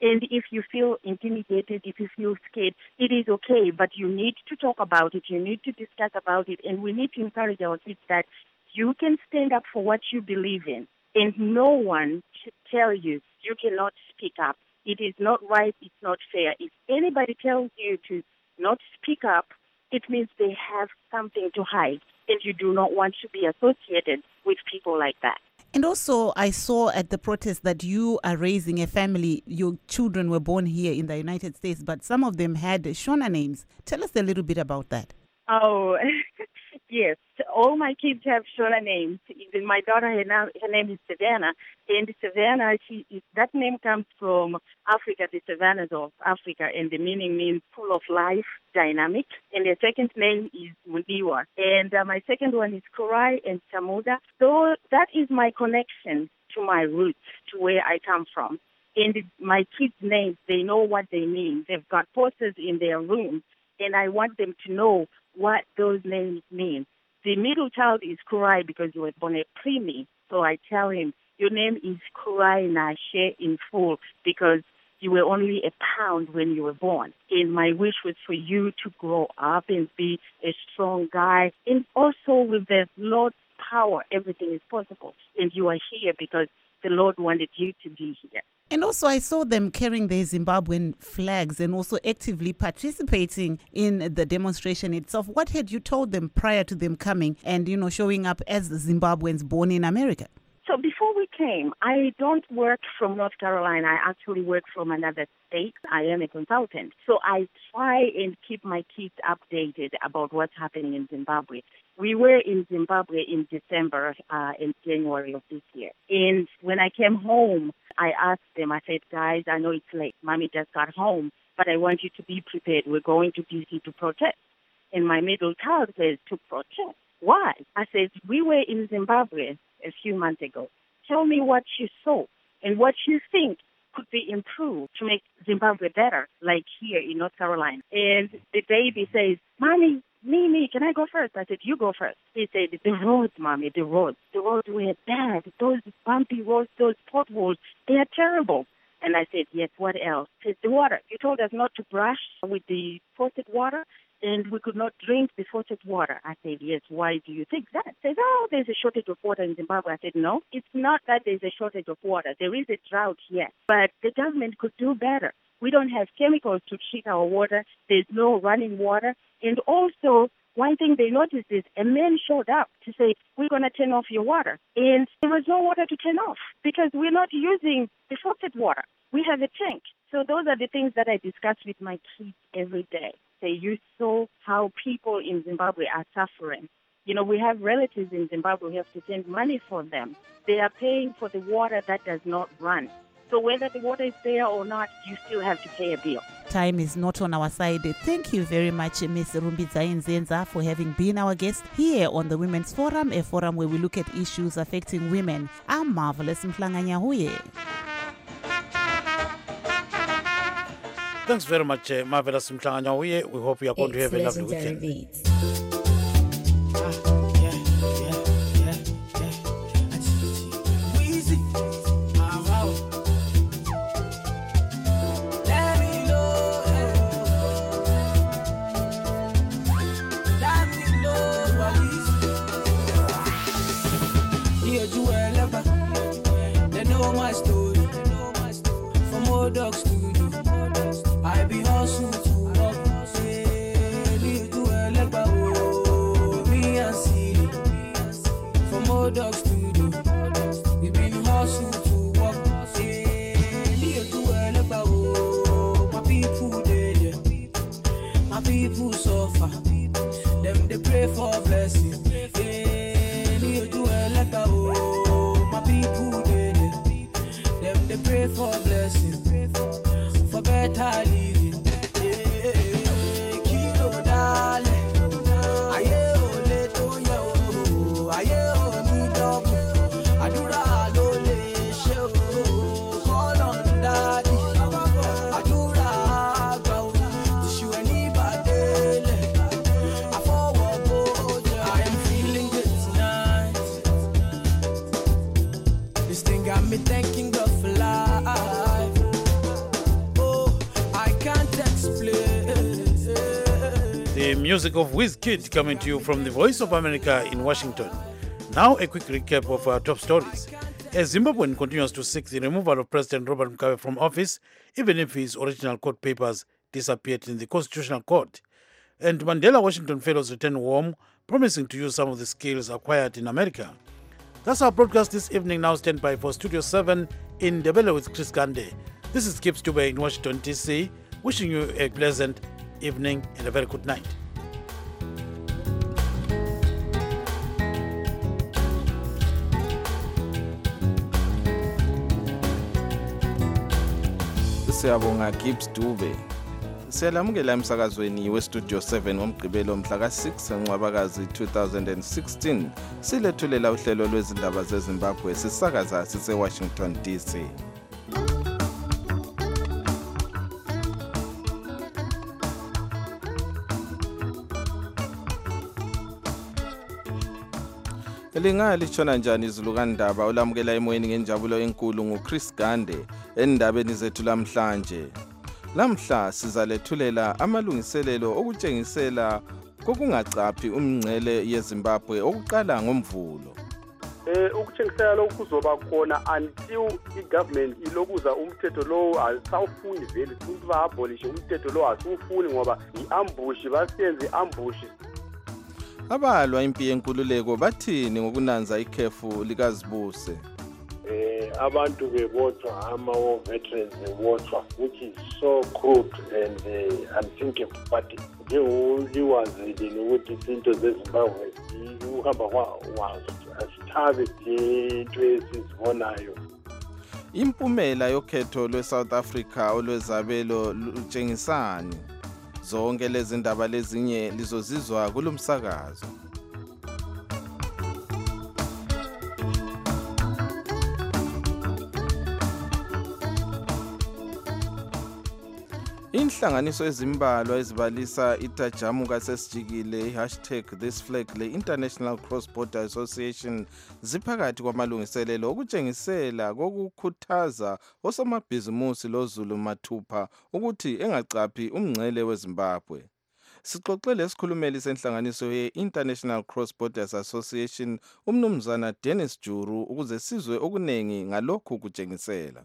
And if you feel intimidated, if you feel scared, it is okay, but you need to talk about it. You need to discuss about it. And we need to encourage our kids that you can stand up for what you believe in. And no one should tell you you cannot speak up. It is not right. It's not fair. If anybody tells you to not speak up, it means they have something to hide. And you do not want to be associated with people like that. And also, I saw at the protest that you are raising a family. Your children were born here in the United States, but some of them had Shona names. Tell us a little bit about that. Oh, yes. All my kids have Shona names. Even my daughter, her, na- her name is Savannah. And Savannah, she, that name comes from Africa, the savannas of Africa, and the meaning means full of life, dynamic. And the second name is Mundiwa. And uh, my second one is Kurai and Chamuda. So that is my connection to my roots, to where I come from. And my kids' names, they know what they mean. They've got posters in their room, and I want them to know what those names mean. The middle child is Kurai because he was born a preemie. So I tell him, your name is Kurai Nashe in full because you were only a pound when you were born. And my wish was for you to grow up and be a strong guy. And also with the Lord's power, everything is possible. And you are here because the Lord wanted you to be here. And also, I saw them carrying their Zimbabwean flags and also actively participating in the demonstration itself. What had you told them prior to them coming and, you know, showing up as Zimbabweans born in America? So before we came, I don't work from North Carolina. I actually work from another state. I am a consultant. So I try and keep my kids updated about what's happening in Zimbabwe. We were in Zimbabwe in December uh, and January of this year. And when I came home, I asked them, I said, guys, I know it's late. Mommy just got home, but I want you to be prepared. We're going to D C to protest. And my middle child says, to protest? Why? I said, we were in Zimbabwe a few months ago. Tell me what you saw and what you think could be improved to make Zimbabwe better, like here in North Carolina. And the baby says, Mommy, me, me, can I go first? I said, you go first. He said, the roads, Mommy, the roads. The roads were bad. Those bumpy roads, those potholes, they are terrible. And I said, yes, what else? He said, the water. You told us not to brush with the faucet water, and we could not drink the faucet water. I said, yes, why do you think that? He said, oh, there's a shortage of water in Zimbabwe. I said, no, it's not that there's a shortage of water. There is a drought, yes, but the government could do better. We don't have chemicals to treat our water. There's no running water. And also, one thing they noticed is a man showed up to say, we're going to turn off your water. And there was no water to turn off because we're not using the faucet water. We have a tank. So those are the things that I discuss with my kids every day. Say, you saw how people in Zimbabwe are suffering. You know, we have relatives in Zimbabwe. We have to send money for them. They are paying for the water that does not run. So whether the water is there or not, you still have to pay a bill. Time is not on our side. Thank you very much, Miz Rumbidzai Nzenza, for having been our guest here on the Women's Forum, a forum where we look at issues affecting women. I'm Marvelous Mhlanganyahuye. Thanks very much, uh, Marvelous Mhlanganyahuye. We hope you are going it's to have a lovely weekend. Beats. Dogs to do. I be hustle to walk. Say, leave to a leg, me and see. For more dogs to do. We been hustle to walk. Say, leave to a leg, my people dead. My people suffer. Them they pray for blessing. Hey, leave to a leg, my people dead. Them they pray for blessing. For better living, yeah. Kilo dale, aye ole to yo, aye oni double, adura lo le show, call on daddy, adura go, tishu any badele, I forward go, I am feeling good tonight. This thing got me thanking God for life. music of Wizkid coming to you from the Voice of America in Washington. Now a quick recap of our top stories. As Zimbabwean continues to seek the removal of President Robert Mugabe from office, even if his original court papers disappeared in the Constitutional Court. And Mandela Washington Fellows return home, promising to use some of the skills acquired in America. That's our broadcast this evening. Now stand by for Studio seven in Ndebele with Chris Gande. This is Kip Stube in Washington, D C, wishing you a pleasant evening and a very good night. Siyabonga Gibbs Dube. Siyalamukela emsakazweni weStudio seven ngomgqibelo mhla ka-six Ncwabakazi two thousand sixteen. Silethulela uhlelo lwezindaba zeZimbabwe sisakaza sise-Washington D C. Elingali tshona njani izulu kandaba olamukela emoyeni ngenjabulo enkulu nguChris Gande endabeni zethu lamhlanje. Lamhla sizalethulela amalungiselelo okutshengisela kokungacaphi umngcele yeZimbabwe okuqala ngomvulo. Eh ukutshengisela lokhu kuzoba khona until igovernment ilokuza umthetho lo asawufuni vele ukuthi ba-abolish umthetho lo asiwufuni ngoba i-ambush basiyenze i-ambush. Abalwa impi yenkululeko bathini ngokunanza ikhefu likazibuse? Eh abantu bebotshwa ama war veterans bebotshwa which is so crude and uh, unthinkable, but njengokuliwazile nokuthi izinto zeZimbabwe uhamba kwazo asithabe into esizibonayo. Impumela yokhetho lwe-South Africa olwezabelo lutshengisani? Zonke lezi ndaba lezinye lizozizwa kulomsakazo. Inhlanganiso ezimbalwa ezibalisa itajamuka sesijikile hashtag this flag le International Cross Border Association ziphakathi kwamalungiselelo okutshengisela kokukhuthaza osomabhizimusi loZulu Mathupha ukuthi engacaphi umngcele weZimbabwe. Sixoxele isikhulumeli senhlanganiso ye-International Cross Borders Association umnumzana Dennis Juru ukuze sizwe okunengi ngalokhu kutshengisela.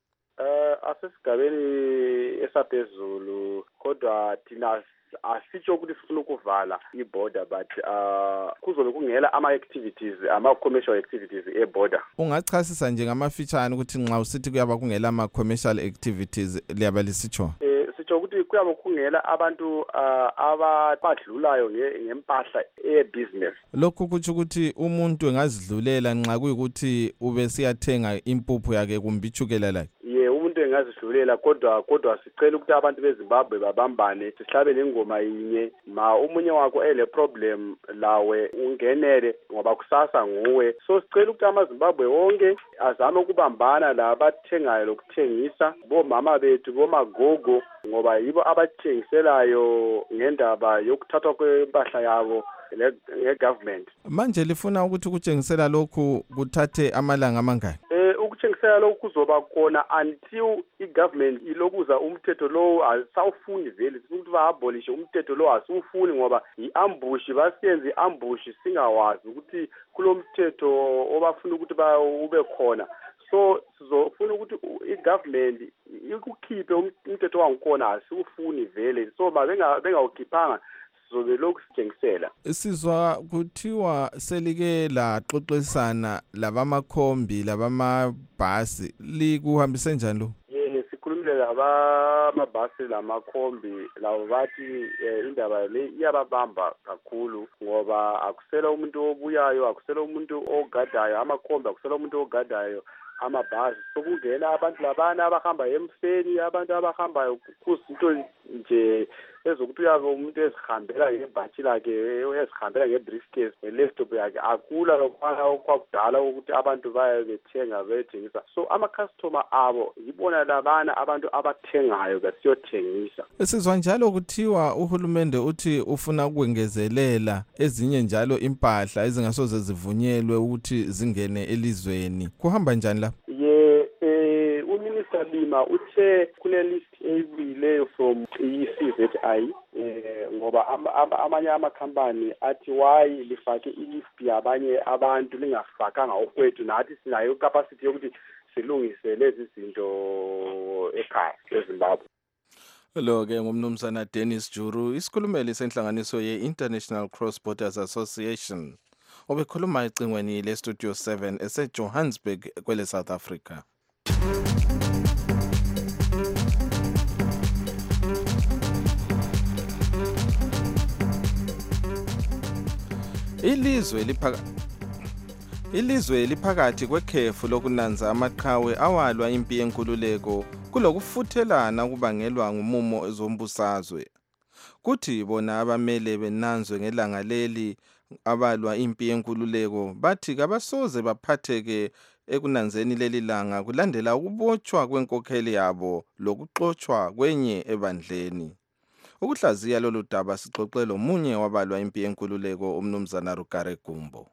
Eh asesigabeni esaphezulu kodwa thina asitsho ukuthi sifuna ukuvala iborder but uh kuzobe kungela ama activities ama commercial activities eborder. Ungachasisa nje ngamafitshane ukuthi nxa usithi kuyaba kungela ama commercial activities liyaba lisitsho? Eh sitsho ukuthi kuyaba kungela abantu uh abadlulayo ngempahla e-business. Lokhu kuthi ukuthi umuntu engazidlulela nxa kuyikuthi ube siyathenga impuphu yake kumbichukela la. Ye umuntu engazidlulela kodwa kodwa sicela ukuthi abantu beZimbabwe babambane sihlabe lengoma yinye ma umunye wakho ele problem lawe ungenele ngoba kusasa nguwe. So sicela ukuthi amaZimbabwe wonke azame ukubambana la bathengayo lokuthengisa bomama bethu bomagogo ngoba yibo abathengiselayo ngendaba yokuthathwa kwempahla yabo nge-government. Manje lifuna ukuthi kutshengisela lokhu kuthathe amalanga amangaki? Eh ukutshengisela lokhu kuzoba khona until igovernment ilokuza umthetho lo asawufuni vele ukuthi ba-abolish umthetho lo asiwufuni ngoba i-ambush basiyenze i-ambush singawazi ukuthi kulomthetho obafuna ukuthi ba ube khona. So sizofuna ukuthi igovernment ikukhiphe umthetho wangikhona asiwufuni vele so mabenga bengawukhiphanga sizobe lokhu sitshengisela. Sizwa kuthiwa selike la xoxisana labamakhombi labamabhasi likuhambise njani lo? Yebo sikhulumile labamabhasi lamakhombi lawo bathi indaba le iyababamba kakhulu ngoba akusela umuntu obuyayo akusela umuntu ogadayo amakhombi akusela umuntu ogadayo amabhasi sokungena abantu labana abahamba emfeni abantu abahambayo kuzinto nje ezokuthi uyabe umuntu ezihambela ngebhathi lakhe ezihambela ngebriefcase ngelaptop yakhe akula lokwana okwakudala ukuthi abantu baye bethenga bethengisa so ama-customer abo yibona labana abantu abathengayo basiyothengisa. Esizwa njalo kuthiwa uhulumende uthi ufuna ukwengezelela ezinye njalo impahla ezingasoze zivunyelwe ukuthi zingene elizweni kuhamba njani la? Ye eh uminister Lima Malema uthe kule list ebuyileyo from i-C Z I eh ngoba amanye amakhampani athi why lifake i-list yabanye abantu lingafakanga okwethu nathi sinayo capacity yokuthi silungise lezi zinto ekhaya eZimbabwe. Lo ke ngumnumzana Dennis Juru, isikhulumeli senhlanganiso ye-International Cross Borders Association. Obekhuluma ecingweni le-Studio seven ese-Johannesburg kwele South Africa. Ilizwe liphaka Ilizwe liphakathi kwekhefu lokunanza amaqhawe awalwa impi yenkululeko kulokufuthelana kubangelwa ngumumo ezombusazwe. Kuthi bona abamele benanzwe ngelanga leli abalwa impi yenkululeko bathi kabasoze baphatheke ekunanzeni leli langa kulandela ukubotshwa kwenkokheli yabo lokuxoxwa kwenye ebandleni. Ukuhlaziya lolu daba sixoxe lomunye wabalwa impi yenkululeko umnumzana Rugare Gumbo.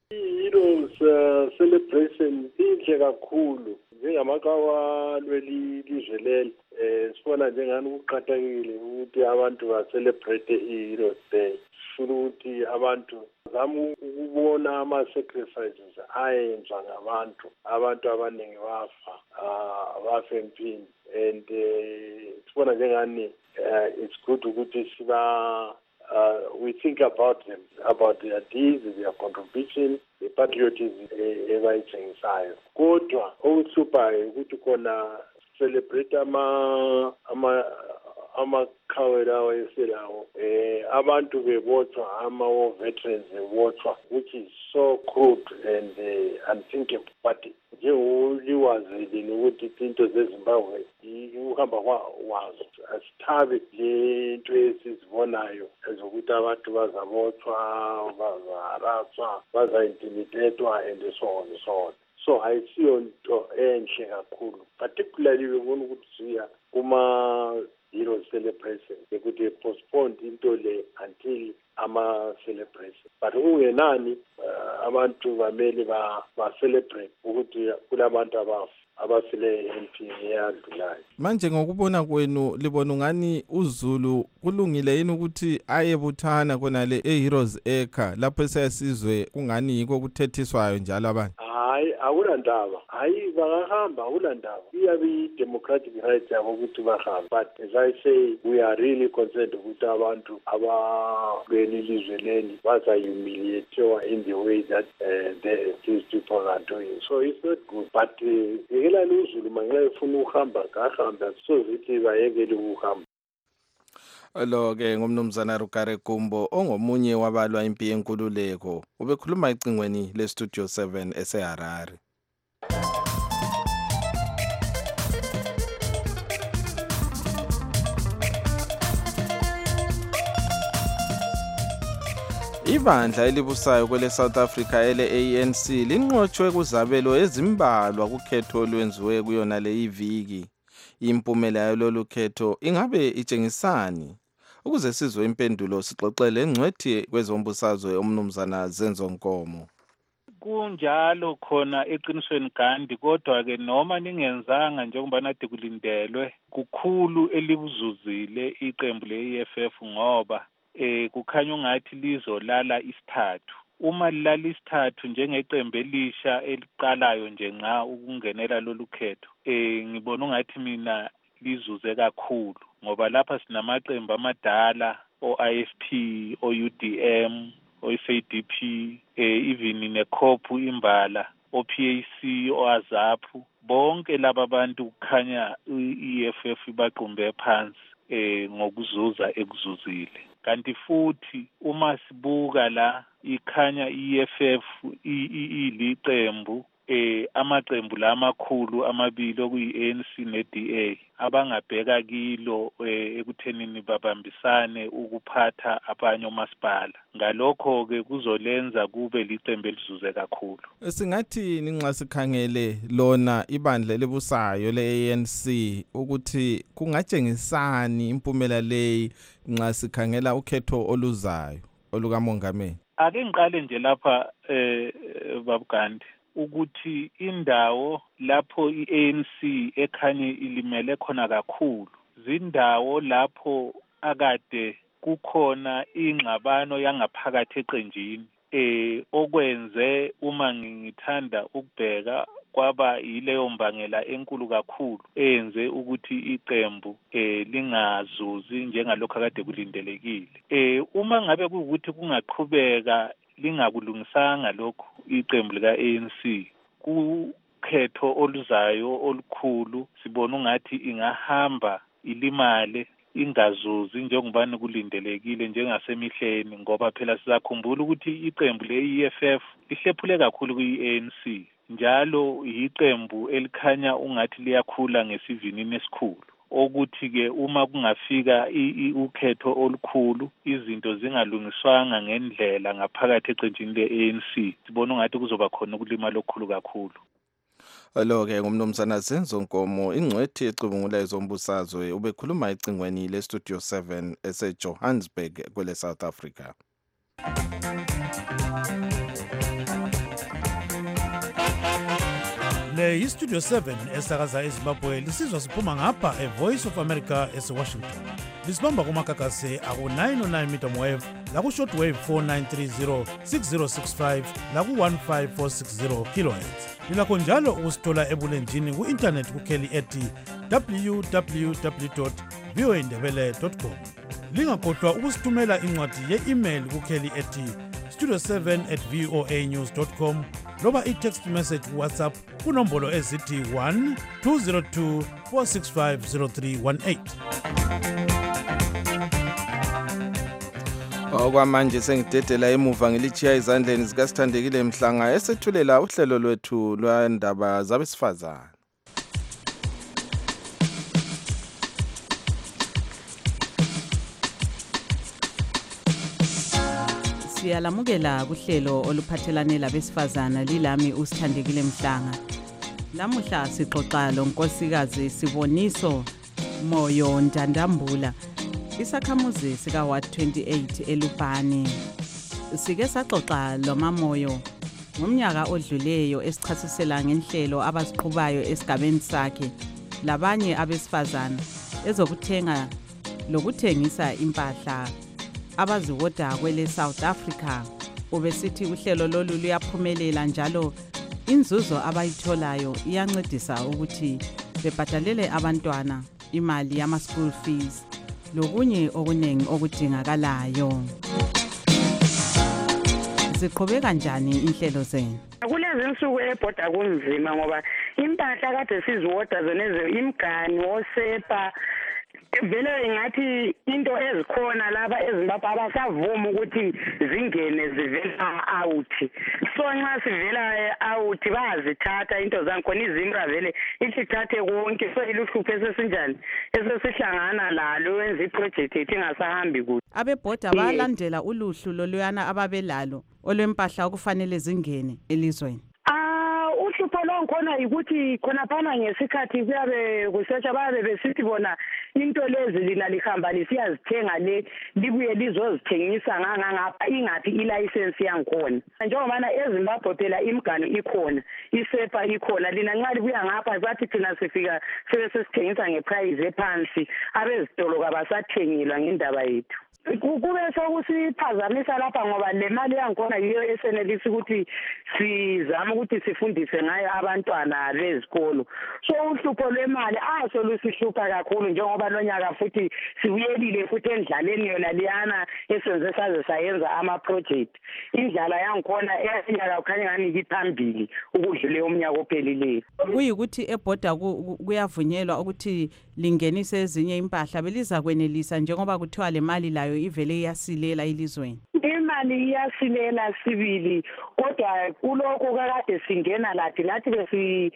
Heroes uh, celebration inhle kakhulu njengamakawa lweli lizwe leli eh sifona njengani ukuqathakile ukuthi abantu ba celebrate i-Heroes Day sifuna ukuthi abantu zama ukubona ama sacrifices ayenzwa ngabantu abantu abaningi bafa abafa empini and sifona njengani it's good ukuthi siba Uh, we think about them, about their deeds, their contribution, the patriotism ebayithengisayo. Kodwa okuhluphayo ukuthi khona celebrate ama ama amaqhawe lawo eselawo eh abantu bebotshwa ama war veterans bebotshwa, which is so crude and uh, unthinkable. But nje uliwazile ukuthi into zeZimbabwe uhamba kwazo asithabe le nto esizibonayo ezokuthi abantu bazabotshwa bazaharasswa bazaintimidatwa and so on and so on. So ayisiyo nto enhle kakhulu, particularly bebona ukuthi siya kuma Heroes celebration ukuthi postpone into le until ama celebration. But ungenani uh, abantu bamele ba, ba celebrate ukuthi kulabantu abafu abasile empini yadlulayo. Manje ngokubona kwenu libona ngani uZulu kulungile yini ukuthi ayebuthana khona le eHeroes Acre lapho sesizwe kungani yiko kuthethiswayo njalo abantu? Hayi awulandaba, hayi bangahamba awulandaba, iyabe democratic right yabo ukuthi bahamba. But as I say, we are really concerned ukuthi abantu abalweli lizwe leli bazahumiliate in the way that uh, the, these people are doing. So it's not good. But yekela uh, uZulu mangeke ufuna ukuhamba kahamba so zithi bayekele ukuhamba. Lo ke ngumnumzana Rugare Gumbo ongomunye wabalwa impi yenkululeko ubekhuluma ecingweni le-Studio seven eseHarare. Ibandla elibusayo kwele South Africa ele A N C linqotshwe kuzabelo ezimbalwa kukhetho olwenziwe kuyona le iviki. Impumela yalolu khetho ingabe itshengisani? Ukuze sizwe impendulo sixoxele engcwethi kwezombusazwe umnumzana Zenzo Nkomo. Kunjalo khona eqinisweni Gandhi, kodwa ke noma ningenzanga njengoba nade kulindelwe kukhulu elibuzuzile iqembu le-E F F ngoba eh kukhanya ungathi lizolala isithathu. Uma lilala isithathu njengeqembu elisha eliqalayo nje nxa ukungenela lolu khetho eh ngibona ungathi mina lizuze kakhulu ngoba lapha sinamaqembu amadala o-I F P, o-U D M, o-S A D P, eh even neCOPU imbala, o-P A C, o-AZAPU, bonke laba bantu kukhanya i-E F F baqumbe phansi eh ngokuzuza ekuzuzile. Kanti futhi uma sibuka la ikhanya i-E F F iliqembu eh amaqembu la amakhulu amabili okuyi-A N C ne-D A abangabheka kilo ekuthenini babambisane ukuphatha abanye omasipala. Ngalokho ke kuzolenza kube liqembu elizuze kakhulu. Singathi ninxa sikhangele lona ibandla elibusayo le-A N C ukuthi kungatshengisani impumela leyi nxa sikhangela ukhetho oluzayo olukamongameli. Ake ngiqale nje lapha eh babugandi ukuthi indawo lapho i-A N C ekhanye ilimele khona kakhulu zindawo lapho akade kukhona ingxabano yangaphakathi eqenjini eh okwenze uma ngithanda ukubheka kwaba yileyo mbangela enkulu kakhulu eyenze ukuthi iqembu eh lingazuzi njengalokho akade kulindelekile. Eh uma ngabe kuukuthi kungaqhubeka lingakulungisanga lokho iqembu lika A N C kukhetho oluzayo olukhulu sibona ungathi ingahamba ilimale ingazuzi njengobani kulindelekile njengasemihleni ngoba phela sizakhumbula ukuthi iqembu le-E F F lihlephule kakhulu kwi-A N C njalo yiqembu elikhanya ungathi liyakhula ngesivinini esikhulu okuthi ke uma kungafika ukhetho olukhulu izinto zingalungiswanga ngendlela ngaphakathi eqenjini le-A N C sibona ungathi kuzoba khona ukulima lokukhulu kakhulu. Lo-ke ngumnumzana Zenzo Nkomo ingcwethi ecubungula ezombusazwe ubekhuluma ecingweni le-Studio seven ese-Johannesburg kwele South Africa. Le yi-Studio seven esakaza eZimbabwe lisizwa siphuma ngapha e-Voice of America ese-Washington. Lisibamba kumakakase aku-nine oh nine meter wave laku-short wave four nine three zero six zero six five laku-one five four six zero kilohertz. Lilakho njalo ukusithola ebulenjini ku-internet kukheli ethi w w w dot v o a ndebele dot com. Lingakhohlwa ukusithumela incwadi ye-email kukheli ethi studio seven at v o a news dot com loba i-text message WhatsApp kunombolo ezithi one two zero two four six five zero three one eight. Okwamanje sengidedela emuva ngilichiya izandleni zikaSithandekile Mhlanga esethulela uhlelo lwethu lwandaba zabesifazana. Siyalamukela kuhlelo oluphathelane labesifazana lilami uSithandekile Mhlanga. Lamuhla sixoxa lo nkosikazi Siboniso Moyo Ndandambula isakhamuzi sika Ward twenty-eight eLupane. Sike saxoxa lo mamoyo ngomnyaka odluleyo esichasisela ngenhlelo abaziqhubayo esigabeni sakhe labanye abesifazana ezokuthenga lokuthengisa impahla abaziwoda kwele South Africa. Ubesithi uhlelo lolu luyaphumelela njalo inzuzo abayitholayo iyancedisa ukuthi bebhadalele abantwana imali yama school fees lokunye okuningi okudingakalayo. Ziqhubeka kanjani inhlelo zenu? Kulezi insuku ebhoda kunzima ngoba impahla kade siziwoda zonezo imgani osepa vele ngathi into ezikhona laba eZimbabwe abasavuma ukuthi zingene zivela out. So nxa sivela out bayazithatha into zankhona izimra vele isithathe konke so iluhlupho esesinjani esesihlangana lalo wenza iproject ethi ingasahambi kuhle. Abebhoda balandela uluhlu loluyana ababelalo olwempahla okufanele zingene elizweni. Uhlupho lonkhona ukuthi khona phana ngesikhathi kuyabe kusearcha babe besithi bona into lezi lina lihamba lisiyazithenga le libuye lizozithengisa ngangangapha ingaphi ilicense yankhona njengoba eZimbabwe phela imgano ikhona isepa ikhona lina nxa libuya ngapha bathi thina sifika sebesithengisa ngeprice ephansi abezitolo kabasathengelwa ngendaba yethu. Kube sokusiphazamisa lapha ngoba le mali yankhona yiyo esenelisa ukuthi sizama ukuthi sifundise ngayo abantwana bezikolo. So uhlupho lwemali aso lusihlupha kakhulu njengoba lonyaka futhi sibuyelile futhi endlaleni yona liyana esenze saze sayenza ama project. Indlala yankhona enyaka ukhanya ngani iphambili ukudlule umnyaka ophelileyo. Kuyikuthi ebhoda kuyavunyelwa ukuthi lingenise ezinye impahla beliza kwenelisa njengoba kuthiwa le mali layo ivele iyasilela ilizweni. Imali iyasilela sibili kodwa kuloko kakade singena lathi lathi besi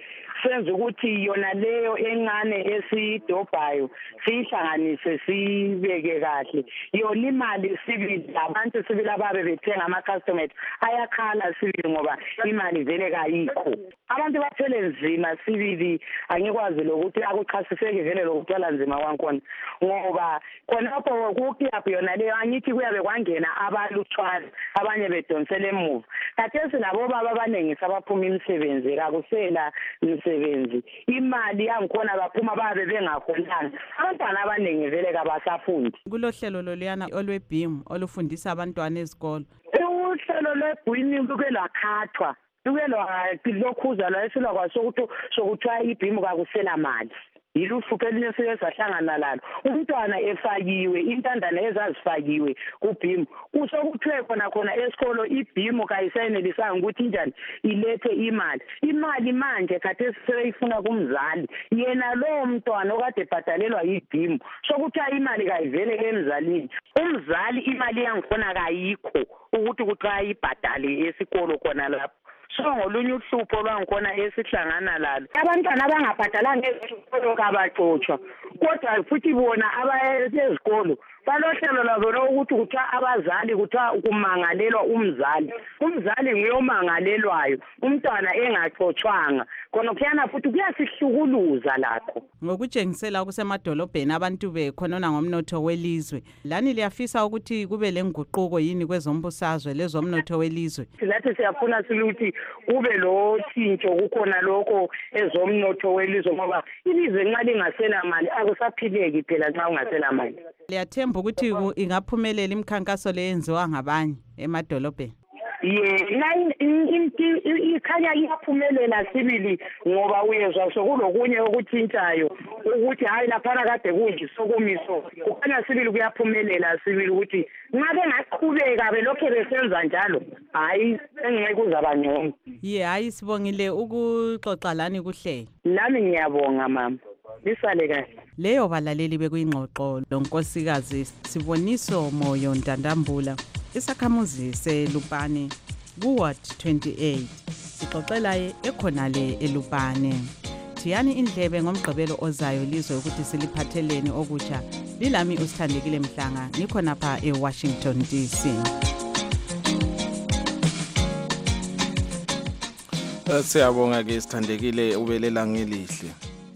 senze ukuthi yona leyo encane esidobhayo siyihlanganise sibeke kahle. Yona imali sibili abantu sibili ababe bethenga ama-customer ayakhala sibili ngoba imali vele kayikho. Abantu bathele nzima sibili angikwazi lokuthi akuchasiseke vele lokuthela nzima kwankona ngoba khonapho kukiyaphi yona leyo angithi kuyabe kwangena abalutshwana abanye bedonsele emuva. Kathesi labo baba abaningi sabaphuma imisebenzi kakusela imisebenzi imali yangikhona baphuma babe bengakhonanga abantwana abaningi vele kabasafundi. Kulohlelo loluyana olwe-beam olufundisa abantwana ezikolo. Uhlelo lwe-beam luke lwakhathwa luke lokhuza la esilakwazi sokuthi sokuthiwa ibhimu kakusela mali. Yiluhlupho elinye siye sahlangana lalo umntwana efakiwe intandane ezazifakiwe kubhimu kusokuthiwe khona khona esikolo ibhimu kayisayenelisanga ukuthi njani ilethe imali imali manje khathesi sebeyifuna kumzali yena lowo mntwana okade ebhadalelwa yibhimu sokuthiwa imali kayivele emzalini umzali imali yangikhona kayikho ukuthi kuthiwa ayibhadale esikolo khona lapho. So ngolunye uhlupho lwangikhona esihlangana lalo abantwana abangabhadalanga ezikolo kabaxotshwa kodwa futhi bona abayezikolo balohlelo labo lokuthi kuthiwa abazali kuthiwa ukumangalelwa umzali umzali nguyomangalelwayo umntwana engaxotshwanga khona kuyana futhi kuyasihlukuluza lakho. Ngokutshengisela kusemadolobheni abantu bekhonona ngomnotho welizwe lani liyafisa ukuthi kube lenguquko yini kwezombusazwe lezomnotho welizwe? Lathi siyafuna siluthi kube lo tshintsho kukhona lokho ezomnotho welizwe ngoba ilizwe nxa lingasela mali akusaphileki phela nxa ungasela mali. Liyathemba ukuthi ingaphumelela imikhankaso leyenziwa ngabanye emadolobheni? Ye ikhanya iyaphumelela sibili ngoba uyezwa sokulokunye okuthintshayo ukuthi hayi laphana kade kunje sokumiso kukhanya sibili kuyaphumelela sibili ukuthi nxa bengaqhubeka belokhe besenza njalo hayi engeke kuzaba ngcono. Ye hayi sibongile ukuxoxa lani kuhle. Nami ngiyabonga mama. Lisale kahle. Leyo balaleli bekuyingxoxo lonkosikazi Siboniso Moyo Ntantambula isakhamuzi seLupane kuward twenty-eight sixoxela ekhonale eLupane. Thiyani indlebe ngomgqibelo ozayo lizwe ukuthi siliphatheleni okutsha. Lilami usithandekile Mhlanga nikhona pha eWashington D C. Siyabonga ke sithandekile ubelela ngelihle.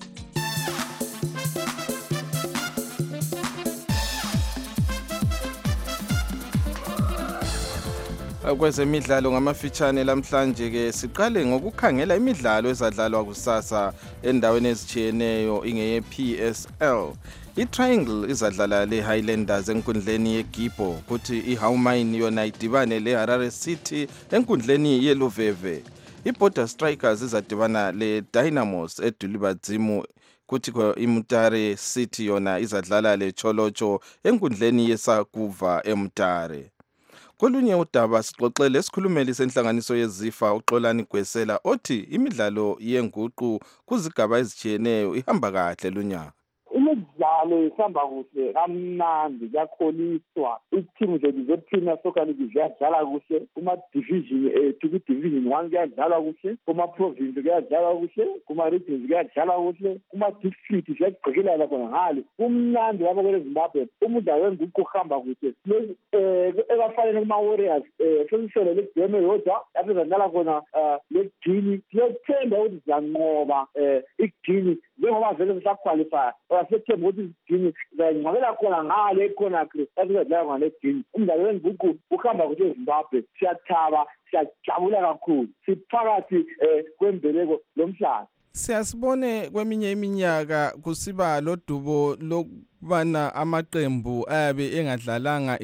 Kwezemidlalo ngamafitshane lamhlanje ke siqale ngokukhangela imidlalo ezadlalwa kusasa endaweni ezitshiyeneyo ingeye P S L. I-Triangle izadlala le-Highlanders enkundleni yeGibo kuthi i-Howmine yona idibane le-Harare City enkundleni yeLuveve. I-Border Strikers izadibana le-Dynamos eDulibadzimu kuthi iMutare City yona izadlala le-Cholocho enkundleni yeSakuva eMutare. Kolunye udaba sixoxele esikhulumeli senhlanganiso yezifa uXolani Gwesela othi imidlalo yenguqu kuzigaba ezitshiyeneyo ihamba kahle lunyaka. Imidlalo ihamba kuhle kamnandi kuyakholiswa i-team zethu ze-Premier Soccer League ziyadlala kuhle kuma-division ethu ku-division one kuyadlalwa kuhle kuma-province kuyadlalwa kuhle kuma-regions kuyadlalwa kuhle kuma-district ziyagqikelana khona ngale kumnandi lapha kweleZimbabwe umdlalo wenguqu uhamba kuhle ekafanele kuma-Warriors sesisele legame yodwa lapho ezadlala khona legini siyethemba ukuthi ziyanqoba igini njengoba vele sisaqualifya siyethemba ukuthi igini zayinqobela khona ngale eConakry lapho ezadlala khona legini umdlalo wenguqu uhamba kuhle eZimbabwe siyathaba siyajabula kakhulu siphakathi kwembeleko lomhlaba. Siyasibone kweminye iminyaka kusiba lodubo lokubana amaqembu ayabe engadlalanga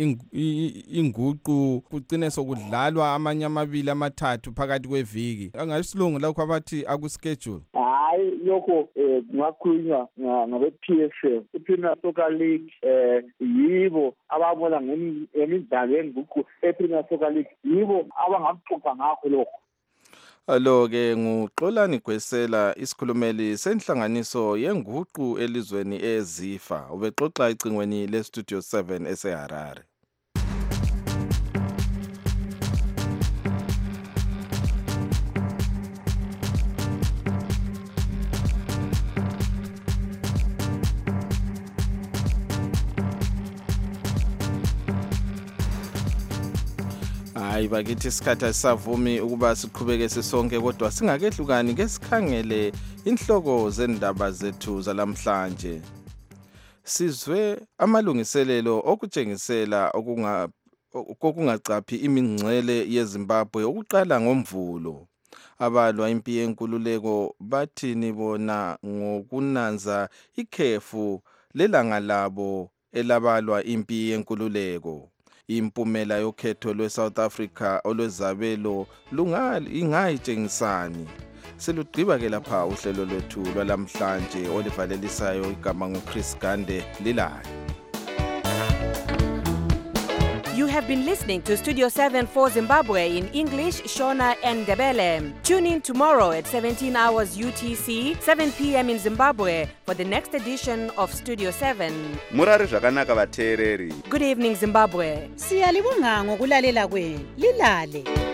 inguqu kugcine sokudlalwa amanye amabili amathathu phakathi kweviki. Angayisilungu lakho abathi akuschedule. Hayi lokho kungakhulunywa ngabe-P S L i-Premier Soccer League yibo ababona ngemidlalo yenguqu e-Premier Soccer League yibo abangakuxoxa ngakho lokho. Alo ke nguXolani Gwesela isikhulumeli senhlanganiso yenguqu elizweni ezifa ubexoxa icingweni le Studio seven eseHarare. Hayi bakithi isikhathi asisavumi ukuba siqhubeke sisonke kodwa singakehlukani ke sikhangele inhloko zendaba zethu zalamhlanje. Sizwe amalungiselelo okutshengisela okunga kokungacaphi imingcele yeZimbabwe ukuqala ngomvulo. Abalwa impi yenkululeko bathini bona ngokunanza ikhefu lelanga labo elabalwa impi yenkululeko. Impumela yokhetho lweSouth Africa olwezabelo lungali ingayitshengisani. Selugqiba ke lapha uhlelo lwethu lwalamhlanje olivalelisayo igama nguChris Gande lilayo. You have been listening to Studio seven for Zimbabwe in English, Shona and Ndebele. Tune in tomorrow at seventeen hours U T C, seven p.m. in Zimbabwe for the next edition of Studio seven. Murari zvakanaka vateereri. Good evening, Zimbabwe. Siyalibonga ngokulalela kwenu. Lilale.